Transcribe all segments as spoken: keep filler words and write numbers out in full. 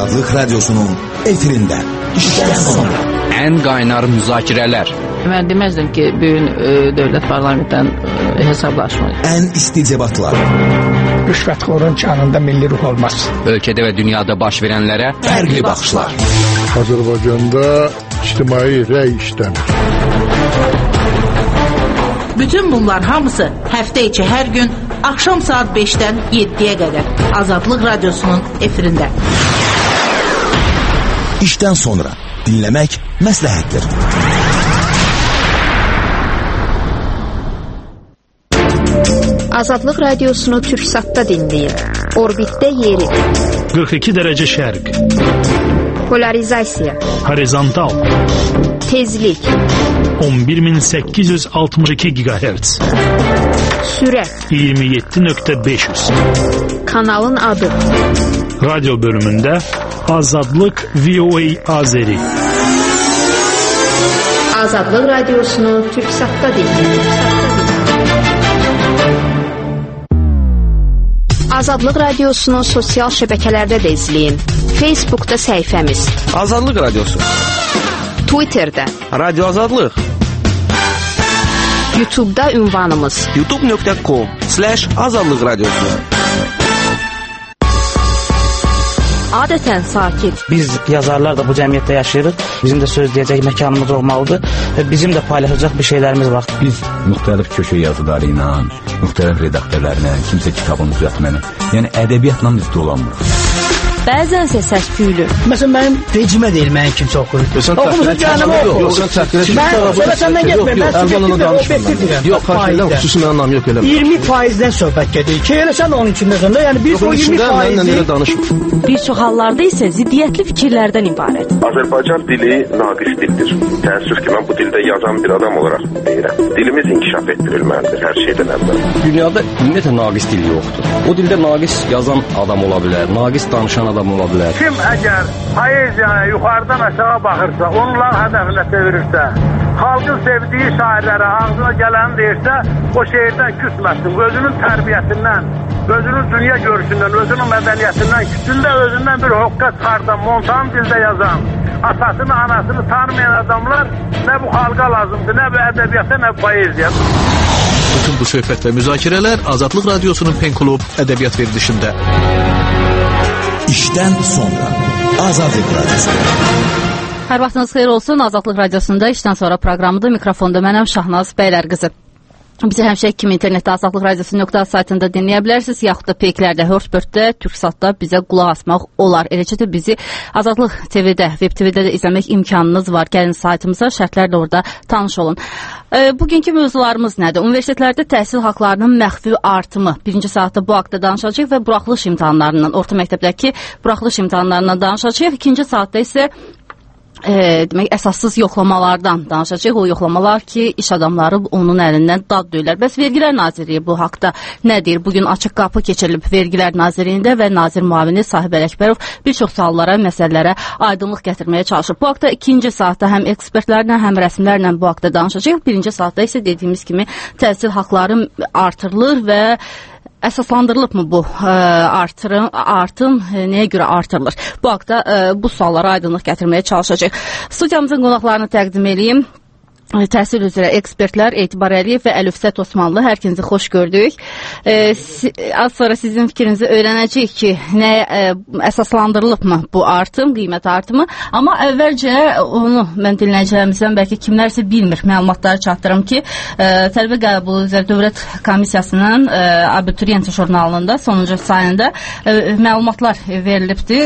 Azadlık Radyosu'nun efirinde. İşten sonra. En qaynar müzakirələr. Mən deməzdim ki, bugün e, dövlət parlamentdən e, hesablaşmayır. En isti debatlar. Rüşvətxorun canında milli ruh olmaz. Ölkədə və dünyada baş verənlərə Fərqli baxışlar. Azərbaycanda ictimai rəy işləmir. Bütün bunlar hamısı həftə içi hər gün axşam saat beşdən yeddiyə qədər Azadlıq Radyosu'nun efirində. İşten sonra dinlemek məsləhətdir. Azadlıq Radiosunu Türksat'ta dinleyin. Orbitdə yeri. qırx iki dərəcə şərq. Polarizasiya. Horizontal. Tezlik. on bir min səkkiz yüz altmış iki gigahertz. Sürət. iyirmi yeddi nöqtə beş yüz. Kanalın adı. Radyo bölümündə Azadlıq V O A Azeri. Azadlıq Radiosunu Türksat'ta dinleyin. Azadlıq Radiosunu sosial şəbəkələrdə də izləyin. Facebook'da səhifəmiz. Azadlıq Radyosu. Twitter'da. Radyo Azadlıq. YouTube'da ünvanımız. youtube nöqtə com slash Azadlıq Radyosu. Adətən sakit. Biz yazarlar da bu cəmiyyətdə yaşayırıq. Bizim də söz deyəcək məkanımız olmalıdır və bizim də paylaşacaq bir şeylərimiz var. Biz müxtəlif köşə yazıları ilə, müxtəlif redaktörlərlə, kimsə kitabını düzəltməklə, yəni ədəbiyyatla biz dolanmırıq. Bəzənsə səs-küylü. Məsələn, mənim rejimə deyil, mənim kimsə oxuyur. Oxumusun canımı oxu. Yox, sən təhqirə çıxın. Mən söhbətəndən getmir. Mən Əlvanına danışmıram. Yox, xarşıyla xüsusi mənim anlam yox elə. iyirmi faizdən söhbət gedir. Ki, elə sən onun içində sonra, yəni biz o iyirmi faizi... Bir çox hallarda isə ziddiyyətli fikirlərdən ibarət. Azərbaycan dili naqis dildir. Təəssüf ki, mən bu dildə yazan bir adam olaraq deyirəm. Dilimiz inkişaf etdirilməlidir hər şeydən əvvəl. Dünyada ümumiyyətlə naqis dil yoxdur. O dildə naqis yazan adam ola bilər, naqis danışan adam ola bilər. Kim əgər poeziyaya yuxarıdan aşağı baxırsa, onların hədəfinə çevirirsə, xalqın sevdiyi şairlərə ağzına gələni deyirsə, o şeirdən küsməsin. Özünün tərbiyəsindən, özünün dünya görüşündən, özünün mədəniyyətindən, küçündə özündən bir hoqqa çıxardan, montan dildə yazan, atasını, anasını tanımayan adamlar nə bu xalqa lazımdır, nə bu ədəbiyyata, nə bu poeziya. Bütün bu söhbət və müzakirələr Azadlıq Radyosu'nun Pen Klub ədəbiyyat verilişində. İşten sonra Azadlıq Radyosu. Hər vaxtınız xeyir olsun. Azadlıq Radiosunda işdən sonra proqramıdır. Mikrofonda mənəm Şahnaz Bəylərqızı. Bizi həmişə kimi internetdə Azadlıq Radiosu nöqtə saytında dinləyə bilərsiniz, yaxud da peyklərdə, Hörtbörtdə, Türksatda bizə qulaq asmaq olar. Eləcə də bizi Azadlıq T V-də, Web T V-də də izləmək imkanınız var. Gəlin saytımıza, şərtlərlə orada tanış olun. E, bugünkü mövzularımız nədir? Universitetlərdə təhsil haqlarının məxfi artımı. Birinci saatda bu haqda danışacağıq və buraxılış imtahanlarından, orta məktəbdəki buraxılış imtahanlarından danışacağıq. İkinci saatda isə E, demək əsassız yoxlamalardan danışacağıq. O yoxlamalar ki, iş adamları onun əlindən dad döyürlər. Bəs Vergilər Nazirliyi bu haqda nə deyir? Bugün açıq qapı keçirilib Vergilər Nazirliyində və Nazir müavini Sahib Ələkbərov bir çox suallara, məsələlərə aydınlıq gətirməyə çalışır. Bu haqda ikinci saatda həm ekspertlərlə, həm rəsmilərlə bu haqda danışacağıq. Birinci saatda isə dediyimiz kimi təhsil haqları artırılır və əsaslandırılıb mı bu e, artırım, artım e, nəyə görə artırılır? Bu haqda e, bu suallara aydınlıq gətirməyə çalışacaq. Studiyamızın qonaqlarını təqdim edeyim. Təhsil üzrə ekspertlər Etibar Əliyev və Əlifsət Osmanlı, hər ikinizi xoş gördük. E, si, az sonra sizin fikrinizi öyrənəcəyik ki, nə e, əsaslandırılıb mı bu artım, qiymət artımı? Amma əvvəlcə onu mən dinləyicilərimizdən bəlkə kimlərsə bilmir, məlumatları çatdırım ki, e, tələbə qəbulu üzrə Dövlət Komissiyasının e, abituriyent jurnalında sonuncu sayında e, məlumatlar verilibdir.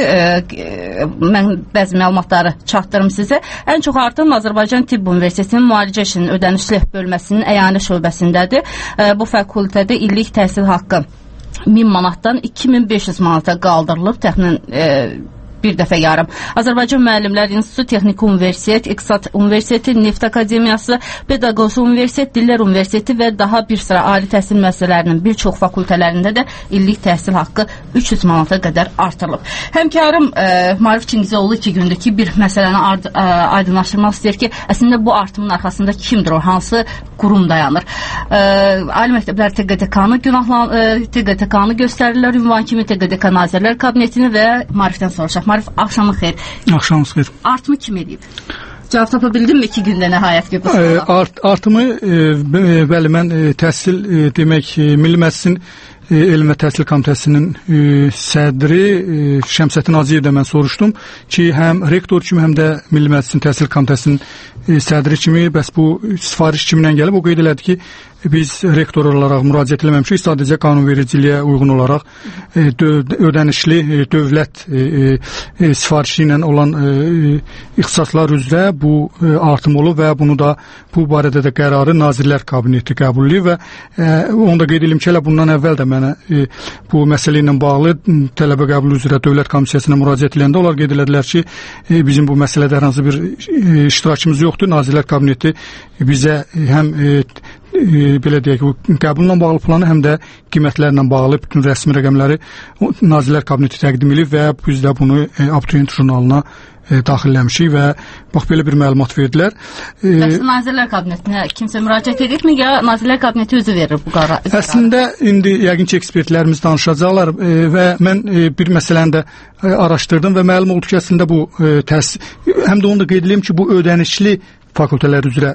E, mən bəzi məlumatları çatdırım sizə. Ən çox artım Azərbaycan Tibb Universitetinin müalicə işinin ödənişli bölməsinin əyanə şöbəsindədir. E, bu fakültədə illik təhsil haqqı min manatdan iki min beş yüz manata qaldırılıb, təxminən e, bir dəfə yarım. Azərbaycan Müəllimlər İnstitutu, Texniki Universitet, İqtisad Universiteti, Neft Akademiyası, Pedaqoji Universitet, Dillər Universiteti və daha bir sıra ali təhsil müəssisələrinin bir çox fakültələrində də illik təhsil haqqı üç yüz manata qədər artırılıb. Həmkarım e, Maarif Çingizoğlu iki gündür ki, bir məsələni ard, e, aydınlaşdırmaq istəyir ki, əslində bu artımın arxasında kimdir o, hansı qurum dayanır? E, Ali məktəblər T Q D K-nı günahlan, e, T Q D K-nı göstərirlər, ünvan kimi T Q D K Nazirlər Kabinetini və Maarifdən soruşaq. Marif, axşamın xeyir. Axşamınız xeyir. Artımı kim edib? Cavab tapa bildin mi iki gündə nəhayət ki? E, art, artımı, e, bəli, mən e, təhsil, e, demək, e, Milli Məclisin e, Elm və Təhsil Komitəsinin e, sədri e, Şəmsəddin Hacıyevdə mən soruşdum ki, həm rektor kimi, həm də Milli Məclisin Təhsil Komitəsinin e, sədri kimi, bəs bu sifariş kimdən gəlib? O qeyd elədi ki, biz rektor olaraq müraciət eləməmişik, sadəcə qanunvericiliyə uyğun olaraq e, dö ödənişli e, dövlət e, e, sifarişi ilə olan e, ixtisaslar üzrə bu e, artım olub və bunu da bu barədə də qərarı Nazirlər Kabineti qəbul edib və e, onu da qeyd edim ki, elə bundan əvvəl də mənə e, bu məsələ ilə bağlı tələbə qəbulu üzrə Dövlət Komissiyasına müraciət edəndə onlar qeyd elədilər ki, e, bizim bu məsələdə hər hansı bir e, iştirakımız yoxdur. Nazirlər Kabineti bizə həm e, e, belə deyək, qəbulla bağlı planı, həm də qiymətlərlə bağlı bütün rəsmi rəqəmləri Nazirlər Kabineti təqdim edib və biz də bunu e, Abituriyent jurnalına e, daxilləmişik və bax belə bir məlumat verdilər. E, Bəs Nazirlər Kabinetinə kimsə müraciət edibmi, ya Nazirlər Kabineti özü verir bu qərarı? Əslində indi yəqin ki, ekspertlərimiz danışacaqlar e, və mən e, bir məsələni də e, araşdırdım və məlum oldu ki, əslində bu e, təs həm də onu da qeyd edeyim ki, bu ödənişli fakültələr üzrə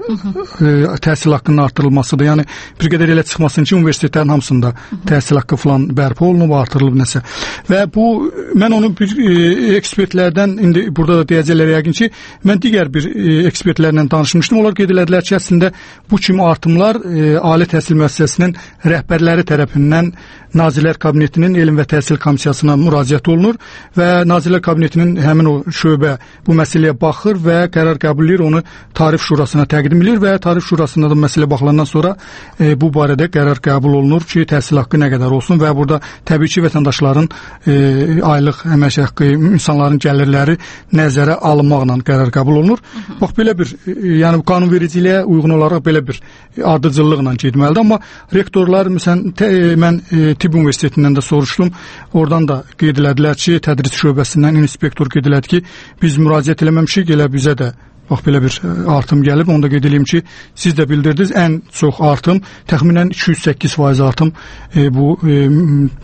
e, təhsil haqqının artırılmasıdır. Yəni bir qədər elə çıxmasın ki, universitetlərin hamısında təhsil haqqı falan bərpa olunub, artırılıb nəsə. Və bu, mən onu bir e, ekspertlərdən, indi burada da deyəcəklər yəqin ki, mən digər bir e, ekspertlərlə danışmışdım. Onlar qeyd elədilər ki, əslində bu kimi artımlar e, ali təhsil müəssisəsinin rəhbərləri tərəfindən Nazirlər Kabinetinin Elm və Təhsil Komissiyasına müraciət olunur və Nazirlər Kabinetinin həmin o şöbə bu məsələyə baxır və qərar qəbul edir, onu Tarif Şurasına təqdim edir və Tarif Şurasında da məsələ baxılandan sonra e, bu barədə qərar qəbul olunur ki, təhsil haqqı nə qədər olsun və burada təbii ki, vətəndaşların e, aylıq əmək haqqı, insanların gəlirləri nəzərə alınmaqla qərar qəbul olunur. Hı -hı. Bax, belə bir, e, yəni qanunvericiliyə uyğun olaraq belə bir ardıcıllıqla getməlidir, amma rektorlar, məsələn, tə, e, mən e, Tibb Universitetindən də soruşdum. Oradan da qeyd elədilər ki, tədris şöbəsindən inspektor qeyd elədi ki, biz müraciət eləməmişik, elə bizə də bax belə bir artım gəlib. Onu da qeyd edeyim ki, siz də bildirdiniz, ən çox artım təxminən iki yüz səkkiz faiz artım e, bu e, e,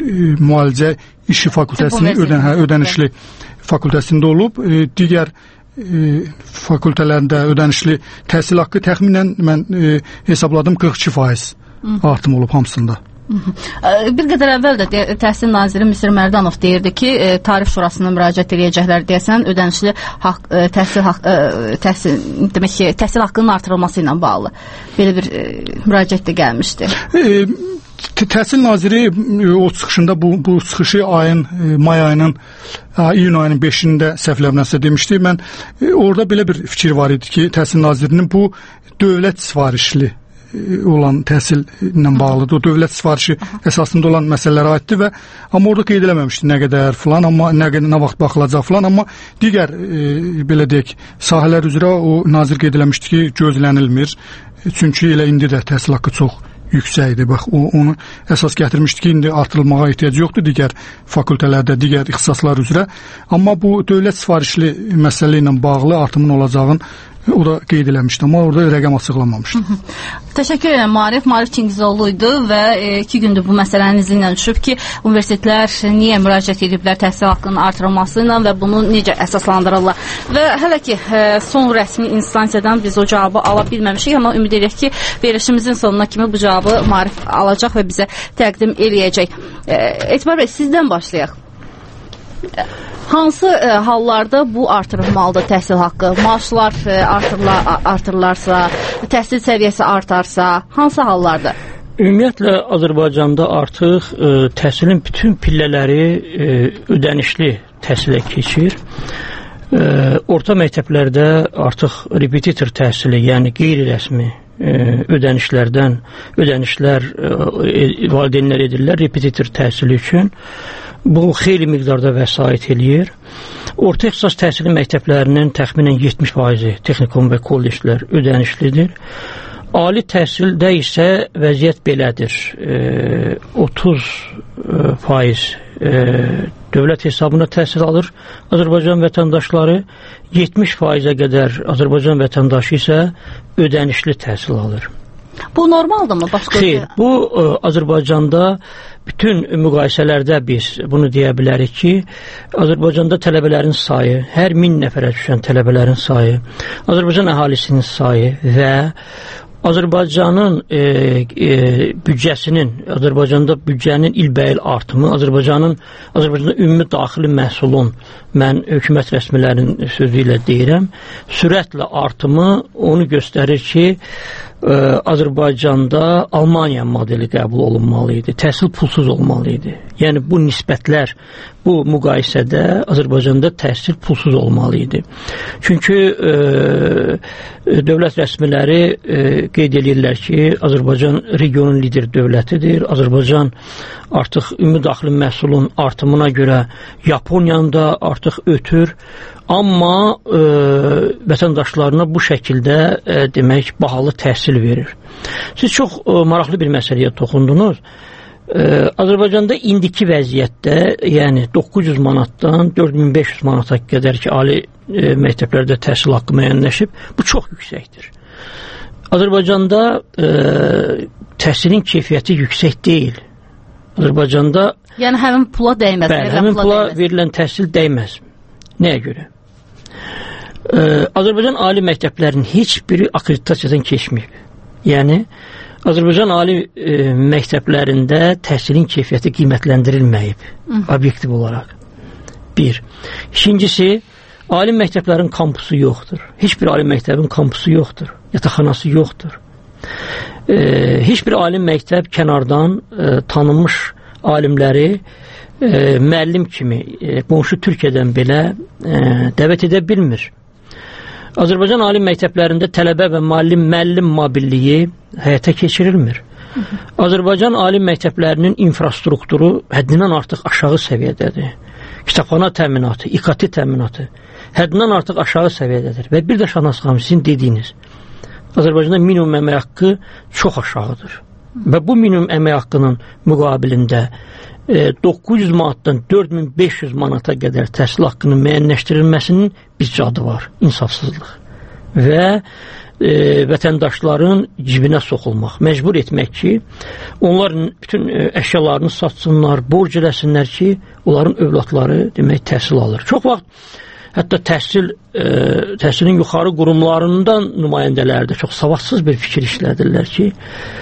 müalicə işi fakültəsinin ödən, hə, ödənişli fakültəsində olub. E, digər e, fakültələrində ödənişli təhsil haqqı təxminən mən e, hesabladım qırx iki faiz artım olub hamısında. Bir qədər əvvəl də Təhsil Naziri Müsir Mərdanov deyirdi ki, Tarif Şurasına müraciət edəcəklər deyəsən, ödənişli haqq, təhsil, haqq, təhsil, demək ki, təhsil haqqının artırılması ilə bağlı belə bir müraciət də gəlmişdi. E, Təhsil Naziri o çıxışında bu, bu çıxışı ayın, may ayının, iyun ayının beşində səhvləmləsə demişdi. Mən orada belə bir fikir var idi ki, Təhsil Nazirinin bu dövlət sifarişli olan təhsil ilə bağlıdır. O dövlət sifarişi əsasında olan məsələlərə aiddir və amma orada qeyd eləməmişdi nə qədər filan, amma nə qədər nə vaxt baxılacaq filan, amma digər e, belə deyək, sahələr üzrə o nazir qeyd eləmişdi ki, gözlənilmir. Çünki elə indi də təhsil haqqı çox yüksəkdir. Bax, o, onu əsas gətirmişdi ki, indi artırılmağa ehtiyac yoxdur digər fakültələrdə, digər ixtisaslar üzrə. Amma bu dövlət sifarişli məsələ ilə bağlı artımın olacağın o da qeyd eləmişdi, amma orada rəqəm açıqlanmamışdı. Hı -hı. Təşəkkür edirəm Marif. Marif Çingizoğlu idi və e, iki gündür bu məsələnin izindən düşüb ki, universitetlər niyə müraciət ediblər təhsil haqqının artırılması ilə və bunu necə əsaslandırırlar. Və hələ ki, e, son rəsmi instansiyadan biz o cavabı ala bilməmişik, amma ümid edirik ki, verilişimizin sonuna kimi bu cavabı Marif alacaq və bizə təqdim eləyəcək. E, Etibar bəy, sizdən başlayaq. Hansı e, hallarda bu artırılmalıdır təhsil haqqı? Maaşlar e, artırılar, artırılarsa, təhsil səviyyəsi artarsa, hansı hallarda? Ümumiyyətlə, Azərbaycanda artıq e, təhsilin bütün pillələri e, ödənişli təhsilə keçir. E, orta məktəblərdə artıq repetitor təhsili, yəni qeyri-rəsmi e, ödənişlərdən, ödənişlər e, valideynlər edirlər repetitor təhsili üçün. Bu xeyli miqdarda vəsait eləyir. Orta ixtisas təhsili məktəblərinin təxminən yetmiş faizi texnikum və kolleclər ödənişlidir. Ali təhsildə isə vəziyyət belədir. E, otuz faiz e, dövlət hesabına təhsil alır Azərbaycan vətəndaşları, yetmiş faizə qədər Azərbaycan vətəndaşı isə ödənişli təhsil alır. Bu normaldırmı? Başqa Xeyr, bu ə, Azərbaycanda bütün müqayisələrdə biz bunu deyə bilərik ki, Azərbaycanda tələbələrin sayı, hər min nəfərə düşən tələbələrin sayı, Azərbaycan əhalisinin sayı və Azərbaycanın e, e, büdcəsinin, Azərbaycanda büdcənin ilbəil artımı, Azərbaycanın Azərbaycanda ümumi daxili məhsulun, mən hökumət rəsmilərinin sözü ilə deyirəm, sürətlə artımı onu göstərir ki, ə, Azərbaycanda Almaniya modeli qəbul olunmalı idi, təhsil pulsuz olmalı idi. Yəni bu nisbətlər, bu müqayisədə Azərbaycanda təhsil pulsuz olmalı idi. Çünki ə, dövlət rəsmiləri ə, qeyd edirlər ki, Azərbaycan regionun lider dövlətidir. Azərbaycan artıq ümumi daxili məhsulun artımına görə Yaponiyanın da artıq ötür. Amma e, vətəndaşlarına bu şəkildə e, demək bahalı təhsil verir. Siz çox e, maraqlı bir məsələyə toxundunuz. E, Azərbaycanda indiki vəziyyətdə, yəni doqquz yüz manatdan dörd min beş yüz manata qədər ki, ali e, məktəblərdə təhsil haqqı müəyyənləşib, bu çox yüksəkdir. Azərbaycanda e, təhsilin keyfiyyəti yüksək deyil. Azərbaycanda yəni həmin pula dəyməz. Bəli, həmin pula, pula dəyməz. Verilən təhsil dəyməz. Nəyə görə? Ee, Azərbaycan ali məktəblərinin heç biri akreditasiyadan keçməyib. Yəni, Azərbaycan ali e, məktəblərində təhsilin keyfiyyəti qiymətləndirilməyib, Hı. obyektiv olaraq. Bir. İkincisi, ali məktəblərin kampusu yoxdur. Heç bir ali məktəbin kampusu yoxdur. Yataqxanası yoxdur. Ee, heç bir ali məktəb kənardan e, tanınmış alimləri e, müəllim kimi e, qonşu Türkiyədən belə e, dəvət edə bilmir. Azərbaycan ali məktəblərində tələbə və müəllim müəllim mobilliyi həyata keçirilmir. Hı -hı. Azərbaycan ali məktəblərinin infrastrukturu həddindən artıq aşağı səviyyədədir. Kitabxana təminatı, İ K T təminatı həddindən artıq aşağı səviyyədədir. Və bir də Şahnaz xanım, sizin dediyiniz, Azərbaycanda minimum əmək haqqı çox aşağıdır. Və bu minimum əmək haqqının müqabilində e, doqquz yüz manatdan dörd min beş yüz manata qədər təhsil haqqının müəyyənləşdirilməsinin bir adı var, insafsızlıq. Və e, vətəndaşların cibinə soxulmaq, məcbur etmək ki, onların bütün e, əşyalarını satsınlar, borc eləsinlər ki, onların övladları demək təhsil alır. Çox vaxt hətta təhsil, e, təhsilin yuxarı qurumlarından nümayəndələrdə çox savadsız bir fikir işlədirlər ki,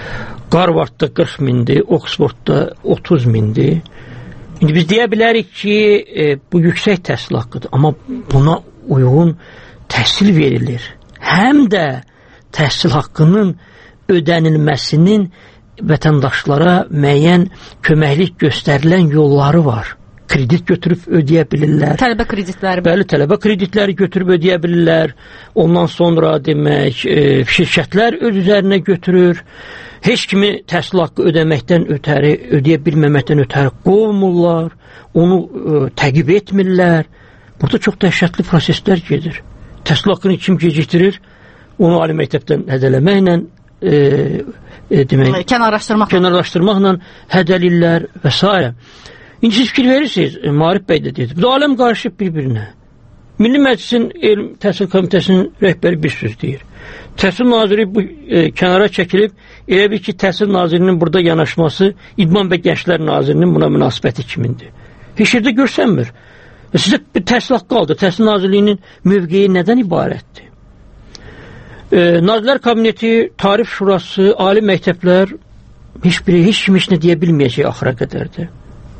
Harvardda qırx mindir, Oxfordda otuz mindir. İndi biz deyə bilərik ki, e, bu yüksək təhsil haqqıdır, amma buna uyğun təhsil verilir. Həm də təhsil haqqının ödənilməsinin vətəndaşlara müəyyən köməklik göstərilən yolları var. Kredit götürüb ödəyə bilirlər. Tələbə kreditləri. Bəli, tələbə kreditləri götürüb ödəyə bilirlər. Ondan sonra demək, e, şirkətlər öz üzərinə götürür. Heç kimi təhsil haqqı ödəməkdən ötəri, ödəyə bilməməkdən ötəri qovmurlar. Onu e, təqib etmirlər. Burada çox dəhşətli proseslər gedir. Təhsil haqqını kim gecikdirir? Onu ali məktəbdən hədələməklə e, e, demək, kənarlaşdırmaqla, kənarlaşdırmaqla hədəlirlər və s. İndi siz fikir verirsiniz, e, Marif bəy də dedi. Bu da aləm qarışıb bir-birinə. Milli Məclisin Elm Təhsil Komitəsinin rəhbəri bir söz deyir. Təhsil naziri bu e, kənara çəkilib, elə bir ki, Təhsil nazirinin burada yanaşması İdman və Gənclər nazirinin buna münasibəti kimindir. Heç yerdə görsənmir. E, sizə bir təhsil haqqı aldı. Təhsil nazirliyinin mövqeyi nədən ibarətdir? E, Nazirlər Kabineti, Tarif Şurası, ali məktəblər heç biri, heç kim heç nə deyə bilməyəcək axıra qədərdir.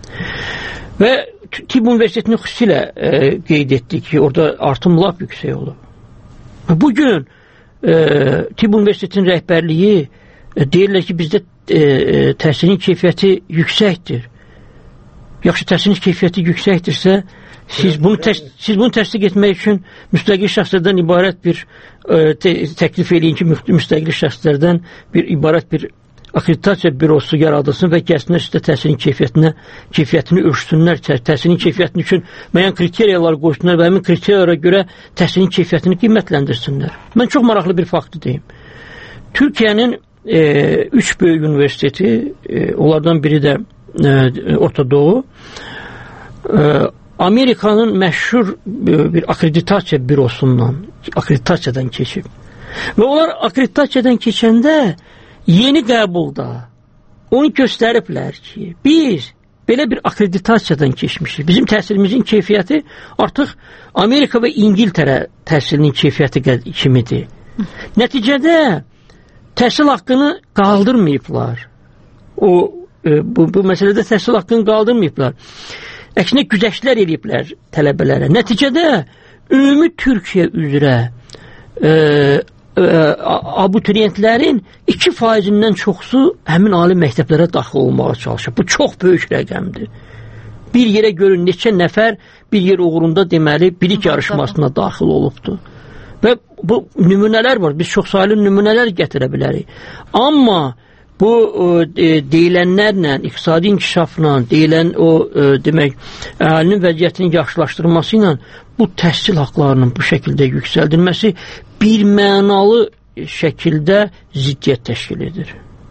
Və Tibb Universitetini xüsusilə e, qeyd etdik ki, orada artım lap yüksək olub. Bugün e, Tibb Universitetinin rəhbərliyi e, deyirlər ki, bizdə e, təhsilin keyfiyyəti yüksəkdir. Yaxşı, təhsilin keyfiyyəti yüksəkdirsə, siz bunu, təs siz bunu təsdiq etmək üçün müstəqil şəxslərdən ibarət bir e, te təklif eləyin ki, müstəqil şəxslərdən bir ibarət bir akreditasiya bürosu yaradılsın və gəlsinlər sizdə təhsilin keyfiyyətinə, keyfiyyətini ölçsünlər, təhsilin keyfiyyətini üçün müəyyən kriteriyalar qoysunlar və həmin kriteriyalara görə təhsilin keyfiyyətini qiymətləndirsinlər. Mən çox maraqlı bir faktı deyim. Türkiyənin e, üç böyük universiteti, e, onlardan biri də e, Orta Doğu, e, Amerikanın məşhur e, bir akreditasiya bürosundan, akreditasiyadan keçib. Və onlar akreditasiyadan keçəndə yeni qəbulda onu göstəriblər ki, biz belə bir akreditasiyadan keçmişik. Bizim təhsilimizin keyfiyyəti artıq Amerika və İngiltərə təhsilinin keyfiyyəti kimidir. Nəticədə təhsil haqqını qaldırmayıblar. O, e, bu, bu məsələdə təhsil haqqını qaldırmayıblar. Əksinə güzəştlər ediblər tələbələrə. Nəticədə ümumi Türkiyə üzrə e, e, abituriyentlərin iki faizindən çoxsu həmin ali məktəblərə daxil olmağa çalışır. Bu çox böyük rəqəmdir. Bir yerə görün neçə nəfər bir yer uğrunda deməli bilik yarışmasına daxil olubdur. Və bu nümunələr var. Biz çox sayılı nümunələr gətirə bilərik. Amma bu e, deyilənlərlə, iqtisadi inkişafla, deyilən o e, demək, əhalinin vəziyyətinin yaxşılaşdırılması ilə bu təhsil haqlarının bu şəkildə yüksəldilməsi bir mənalı şəkildə ziddiyyət təşkil edir.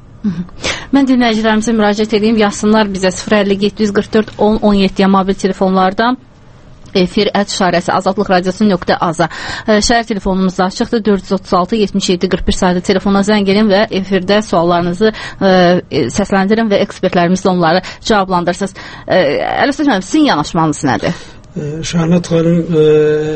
Mən dinləyicilərimizə müraciət edeyim, yazsınlar bizə sıfır əlli yeddi yüz qırx dörd on on yeddi mobil telefonlardan. Efir ət şarəsi azadlıq radiosu nöqtə aza. Şəhər telefonumuz da açıqdır. dörd yüz otuz altı yetmiş yeddi qırx bir sayılı telefona zəng edin və efirdə suallarınızı ə, səsləndirin və ekspertlərimiz də onları cavablandırsınız. Əlbəttə mənim sizin yanaşmanız nədir? Şahnat xanım, e,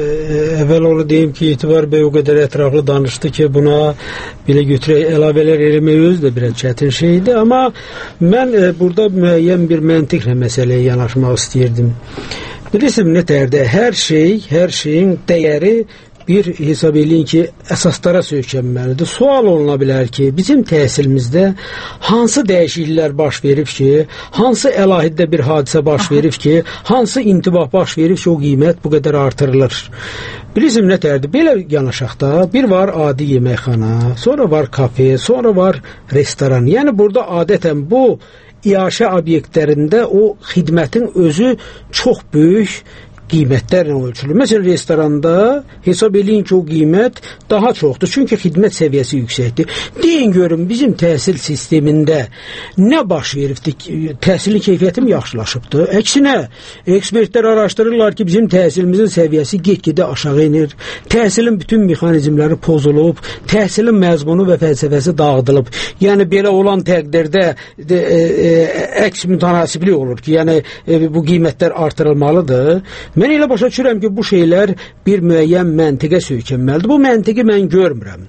əvvəl onu deyim ki, Etibar bəy o qədər ətraflı danışdı ki, buna belə götürək əlavələr eləmək özü də biraz çətin şeydir, amma mən e, burada müəyyən bir məntiqlə məsələyə yanaşmaq istəyirdim. Bilirsiniz, nətərdə hər şey, hər şeyin dəyəri bir hesab eləyin ki, əsaslara söykənməlidir. Sual oluna bilər ki, bizim təhsilimizdə hansı dəyişikliklər baş verib ki, hansı əlahiddə bir hadisə baş verib ki, hansı intibah baş verib ki, o qiymət bu qədər artırılır. Bilirsiniz, nətərdir? Belə yanaşaq da, bir var adi yeməkxana, sonra var kafe, sonra var restoran. Yəni, burada adətən bu iaşə obyektlərində o xidmətin özü çox böyük qiymətlərlə ölçülür. Məsələn, restoranda hesab eləyin ki, o qiymət daha çoxdur. Çünki xidmət səviyyəsi yüksəkdir. Deyin görün, bizim təhsil sistemində nə baş veribdir? Təhsilin keyfiyyəti mi yaxşılaşıbdır? Əksinə, ekspertlər araşdırırlar ki, bizim təhsilimizin səviyyəsi get-gedə aşağı inir. Təhsilin bütün mexanizmləri pozulub, təhsilin məzmunu və fəlsəfəsi dağıdılıb. Yəni, belə olan təqdirdə de, e, e, əks mütənasiblik olur ki, yəni e, bu qiymətlər artırılmalıdır. Mən elə başa düşürəm ki, bu şeylər bir müəyyən məntiqə söykənməlidir. Bu məntiqi mən görmürəm.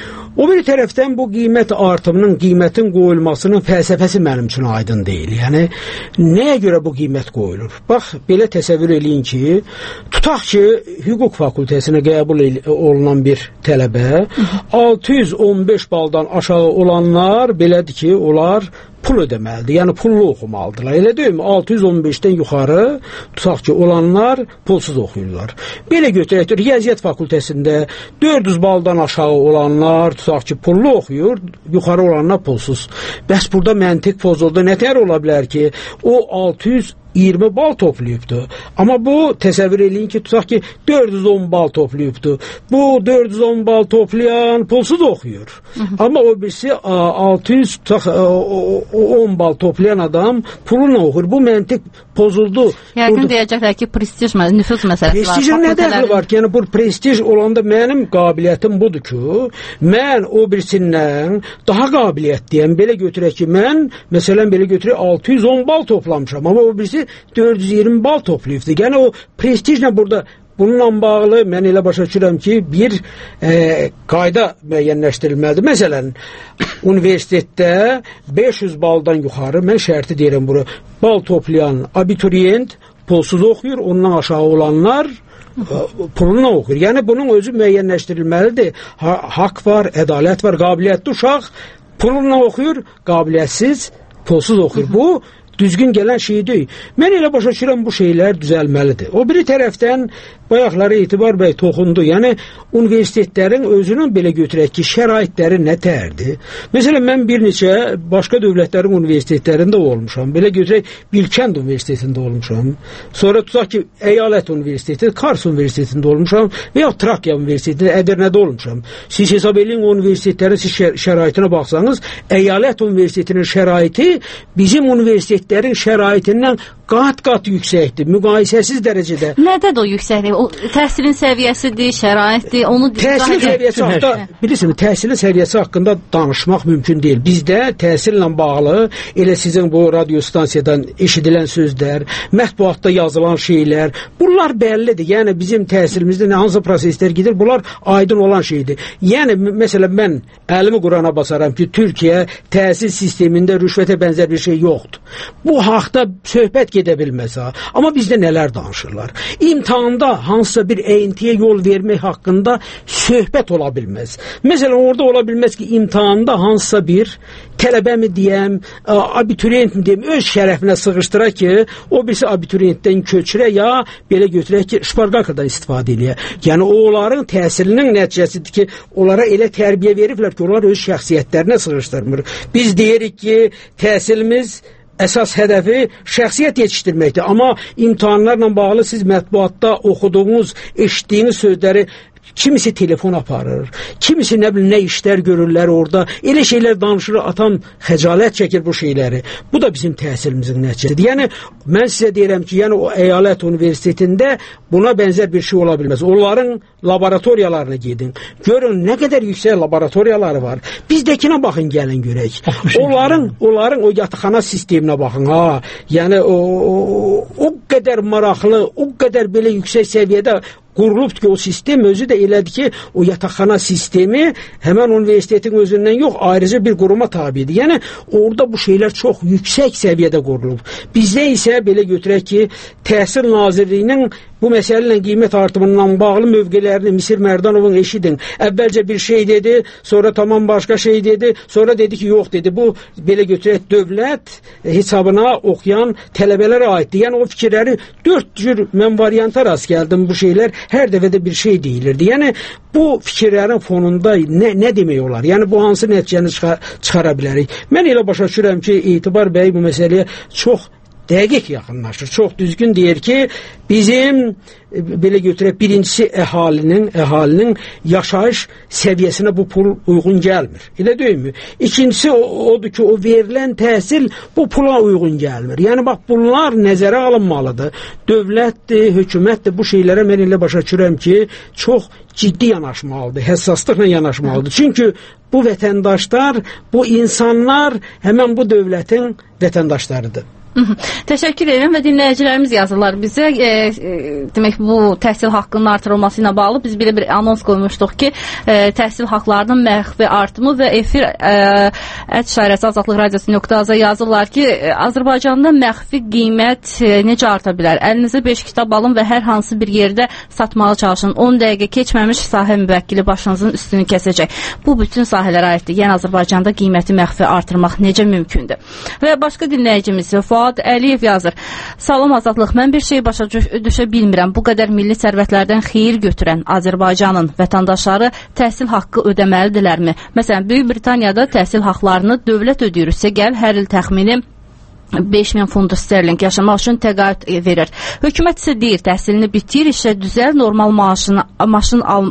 O bir tərəfdən bu qiymət artımının, qiymətin qoyulmasının fəlsəfəsi mənim üçün aydın deyil. Yəni, nəyə görə bu qiymət qoyulur? Bax, belə təsəvvür eləyin ki, tutaq ki, hüquq fakültəsinə qəbul olunan bir tələbə, altı yüz on beş baldan aşağı olanlar, belədir ki, onlar pul ödəməlidir. Yəni, pullu oxumalıdırlar. Elə deyil mi? altı yüz on beşdən yuxarı, tutaq ki, olanlar pulsuz oxuyurlar. Belə götürək, Riyaziyyat fakültəsində dörd yüz baldan aşağı olanlar, tutaq ki, pullu oxuyur, yuxarı olanlar pulsuz. Bəs burada məntiq pozuldu. Nətər ola bilər ki, o altı yüz iyirmi bal toplayıbdı. Amma bu, təsəvvür eləyin ki, tutaq ki, dörd yüz on bal toplayıbdı. Bu, dörd yüz on bal toplayan pulsuz oxuyur. Hı -hı. Amma o birisi altı yüz tutaq, on bal toplayan adam pulunla oxuyur. Bu məntiq pozuldu. Yəqin Burada... deyəcəklər ki, prestij, nüfuz məsələsi var. Prestijin nə dəxli var ki, yəni bu prestij olanda mənim qabiliyyətim budur ki, mən o birisindən daha qabiliyyətliyəm. Belə götürək ki, mən, məsələn, belə götürək altı yüz on bal toplamışam. Amma o birisi dörd yüz iyirmi bal toplayıbdı. Yəni o prestijlə burada bununla bağlı mən elə başa düşürəm ki, bir e, qayda müəyyənləşdirilməlidir. Məsələn, universitetdə beş yüz baldan yuxarı, mən şərti deyirəm bura, bal toplayan abituriyent pulsuz oxuyur, ondan aşağı olanlar pulunla oxuyur. Yəni bunun özü müəyyənləşdirilməlidir. Ha, haqq var, ədalət var, qabiliyyətli uşaq pulunla oxuyur, qabiliyyətsiz pulsuz oxuyur. Bu düzgün gələn şey deyil. Mən elə başa düşürəm bu şeylər düzəlməlidir. O biri tərəfdən bayaqları Etibar bəy toxundu. Yəni universitetlərin özünün belə götürək ki, şəraitləri nətərdir? Məsələn, mən bir neçə başqa dövlətlərin universitetlərində olmuşam. Belə götürək Bilkənd universitetində olmuşam. Sonra tutaq ki, Əyalət universiteti, Kars universitetində olmuşam və ya Trakya universitetində, Ədirnədə olmuşam. Siz hesab edin universitetlərin siz şəraitinə baxsanız, Əyalət universitetinin şəraiti bizim universitetlərin şəraitindən qat-qat yüksəkdir, müqayisəsiz dərəcədə. Nədir o yüksəklik? o təhsilin səviyyəsidir, şəraitdir, onu təhsil səviyyəsi haqqında bilirsiniz, təhsilin səviyyəsi haqqında danışmaq mümkün deyil. Bizdə təhsillə bağlı elə sizin bu radio stansiyadan eşidilən sözlər, mətbuatda yazılan şeylər, bunlar bəllidir. Yəni bizim təhsilimizdə nə hansı proseslər gedir, bunlar aydın olan şeydir. Yəni məsələn mən əlimi Qurana basaram ki, Türkiyə təhsil sistemində rüşvətə bənzər bir şey yoxdur. Bu haqda söhbət gedə bilməz ha. Amma bizdə nələr danışırlar? İmtahanda hansısa bir eğintiyə yol vermək haqqında söhbət ola bilməz. Məsələn, orada ola bilməz ki, imtahanda hansısa bir tələbə mi deyəm, abituriyent mi deyəm, öz şərəfinə sığışdıra ki, o birisi abituriyentdən köçürə ya belə götürək ki, şparqalkadan istifadə eləyə. Yəni, onların təhsilinin nəticəsidir ki, onlara elə tərbiyə veriblər ki, onlar öz şəxsiyyətlərinə sığışdırmır. Biz deyirik ki, təhsilimiz əsas hədəfi şəxsiyyət yetişdirməkdir. Amma imtahanlarla bağlı siz mətbuatda oxuduğunuz, eşitdiyiniz sözləri kimisi telefon aparır, kimisi nə bilim nə işlər görürlər orada, elə şeylər danışır, atan xəcalət çəkir bu şeyləri. Bu da bizim təhsilimizin nəticəsidir. Yəni, mən sizə deyirəm ki, yəni o əyalət universitetində buna bənzər bir şey ola bilməz. Onların laboratoriyalarına gedin. Görün, nə qədər yüksək laboratoriyaları var. Bizdəkinə baxın, gəlin görək. Onların, onların o yataqxana sisteminə baxın, ha. Yəni, o, o, o qədər maraqlı, o qədər belə yüksək səviyyədə qurulubdur ki, o sistem özü də elədir ki, o yataqxana sistemi həmən universitetin özündən yox, ayrıca bir quruma tabidir. Yəni, orada bu şeylər çox yüksək səviyyədə qurulub. Bizdə isə belə götürək ki, Təhsil Nazirliyinin bu məsələ ilə qiymət artımından bağlı mövqələrini Misir Mərdanovun eşidin. Əvvəlcə bir şey dedi, sonra tamam başqa şey dedi, sonra dedi ki, yox dedi. Bu, belə götürək, dövlət hesabına oxuyan tələbələrə aiddir. Yəni, o fikirləri dörd cür mən varianta rast gəldim bu şeylər. Hər dəfədə bir şey deyilirdi. Yəni, bu fikirlərin fonunda nə, nə demək olar? Yəni, bu hansı nəticəni çıxar, çıxara bilərik? Mən elə başa düşürəm ki, Etibar bəy bu məsələyə çox dəqiq yaxınlaşır. Çox düzgün deyir ki, bizim belə götürək, birincisi əhalinin, əhalinin yaşayış səviyyəsinə bu pul uyğun gəlmir. Elə deyilmi? İkincisi odur ki, o verilən təhsil bu pula uyğun gəlmir. Yəni, bax, bunlar nəzərə alınmalıdır. Dövlətdir, hökumətdir, bu şeylərə mən elə başa düşürəm ki, çox ciddi yanaşmalıdır, həssaslıqla yanaşmalıdır. Çünki bu vətəndaşlar, bu insanlar həmən bu dövlətin vətəndaşlarıdır. Təşəkkür edirəm və dinləyicilərimiz yazırlar bizə. E, e, demək, bu təhsil haqqının artırılması ilə bağlı biz belə bir anons qoymuşduq ki, e, təhsil haqqlarının məxfi artımı və efir ət şairəsi azadlıq radiosu nöqtə az-a yazırlar ki, e, Azərbaycanda məxfi qiymət e, necə arta bilər? Əlinizə beş kitab alın və hər hansı bir yerdə satmağa çalışın. on dəqiqə keçməmiş sahə müvəkkili başınızın üstünü kəsəcək. Bu bütün sahələrə aiddir. Yəni, Azərbaycanda qiyməti məxfi artırmaq necə mümkündür? Və başqa dinləyicimiz Fuad Əliyev yazır. Salam Azadlıq, mən bir şey başa düşə bilmirəm. Bu qədər milli sərvətlərdən xeyir götürən Azərbaycanın vətəndaşları təhsil haqqı ödəməlidirlərmi? Məsələn, Böyük Britaniyada təhsil haqqlarını dövlət ödəyirsə, gəl hər il təxmini beş min funt sterling yaşamaq üçün təqaüd verir. Hökumət isə deyir, təhsilini bitir, işə düzəl, normal maaşını, maaşın al,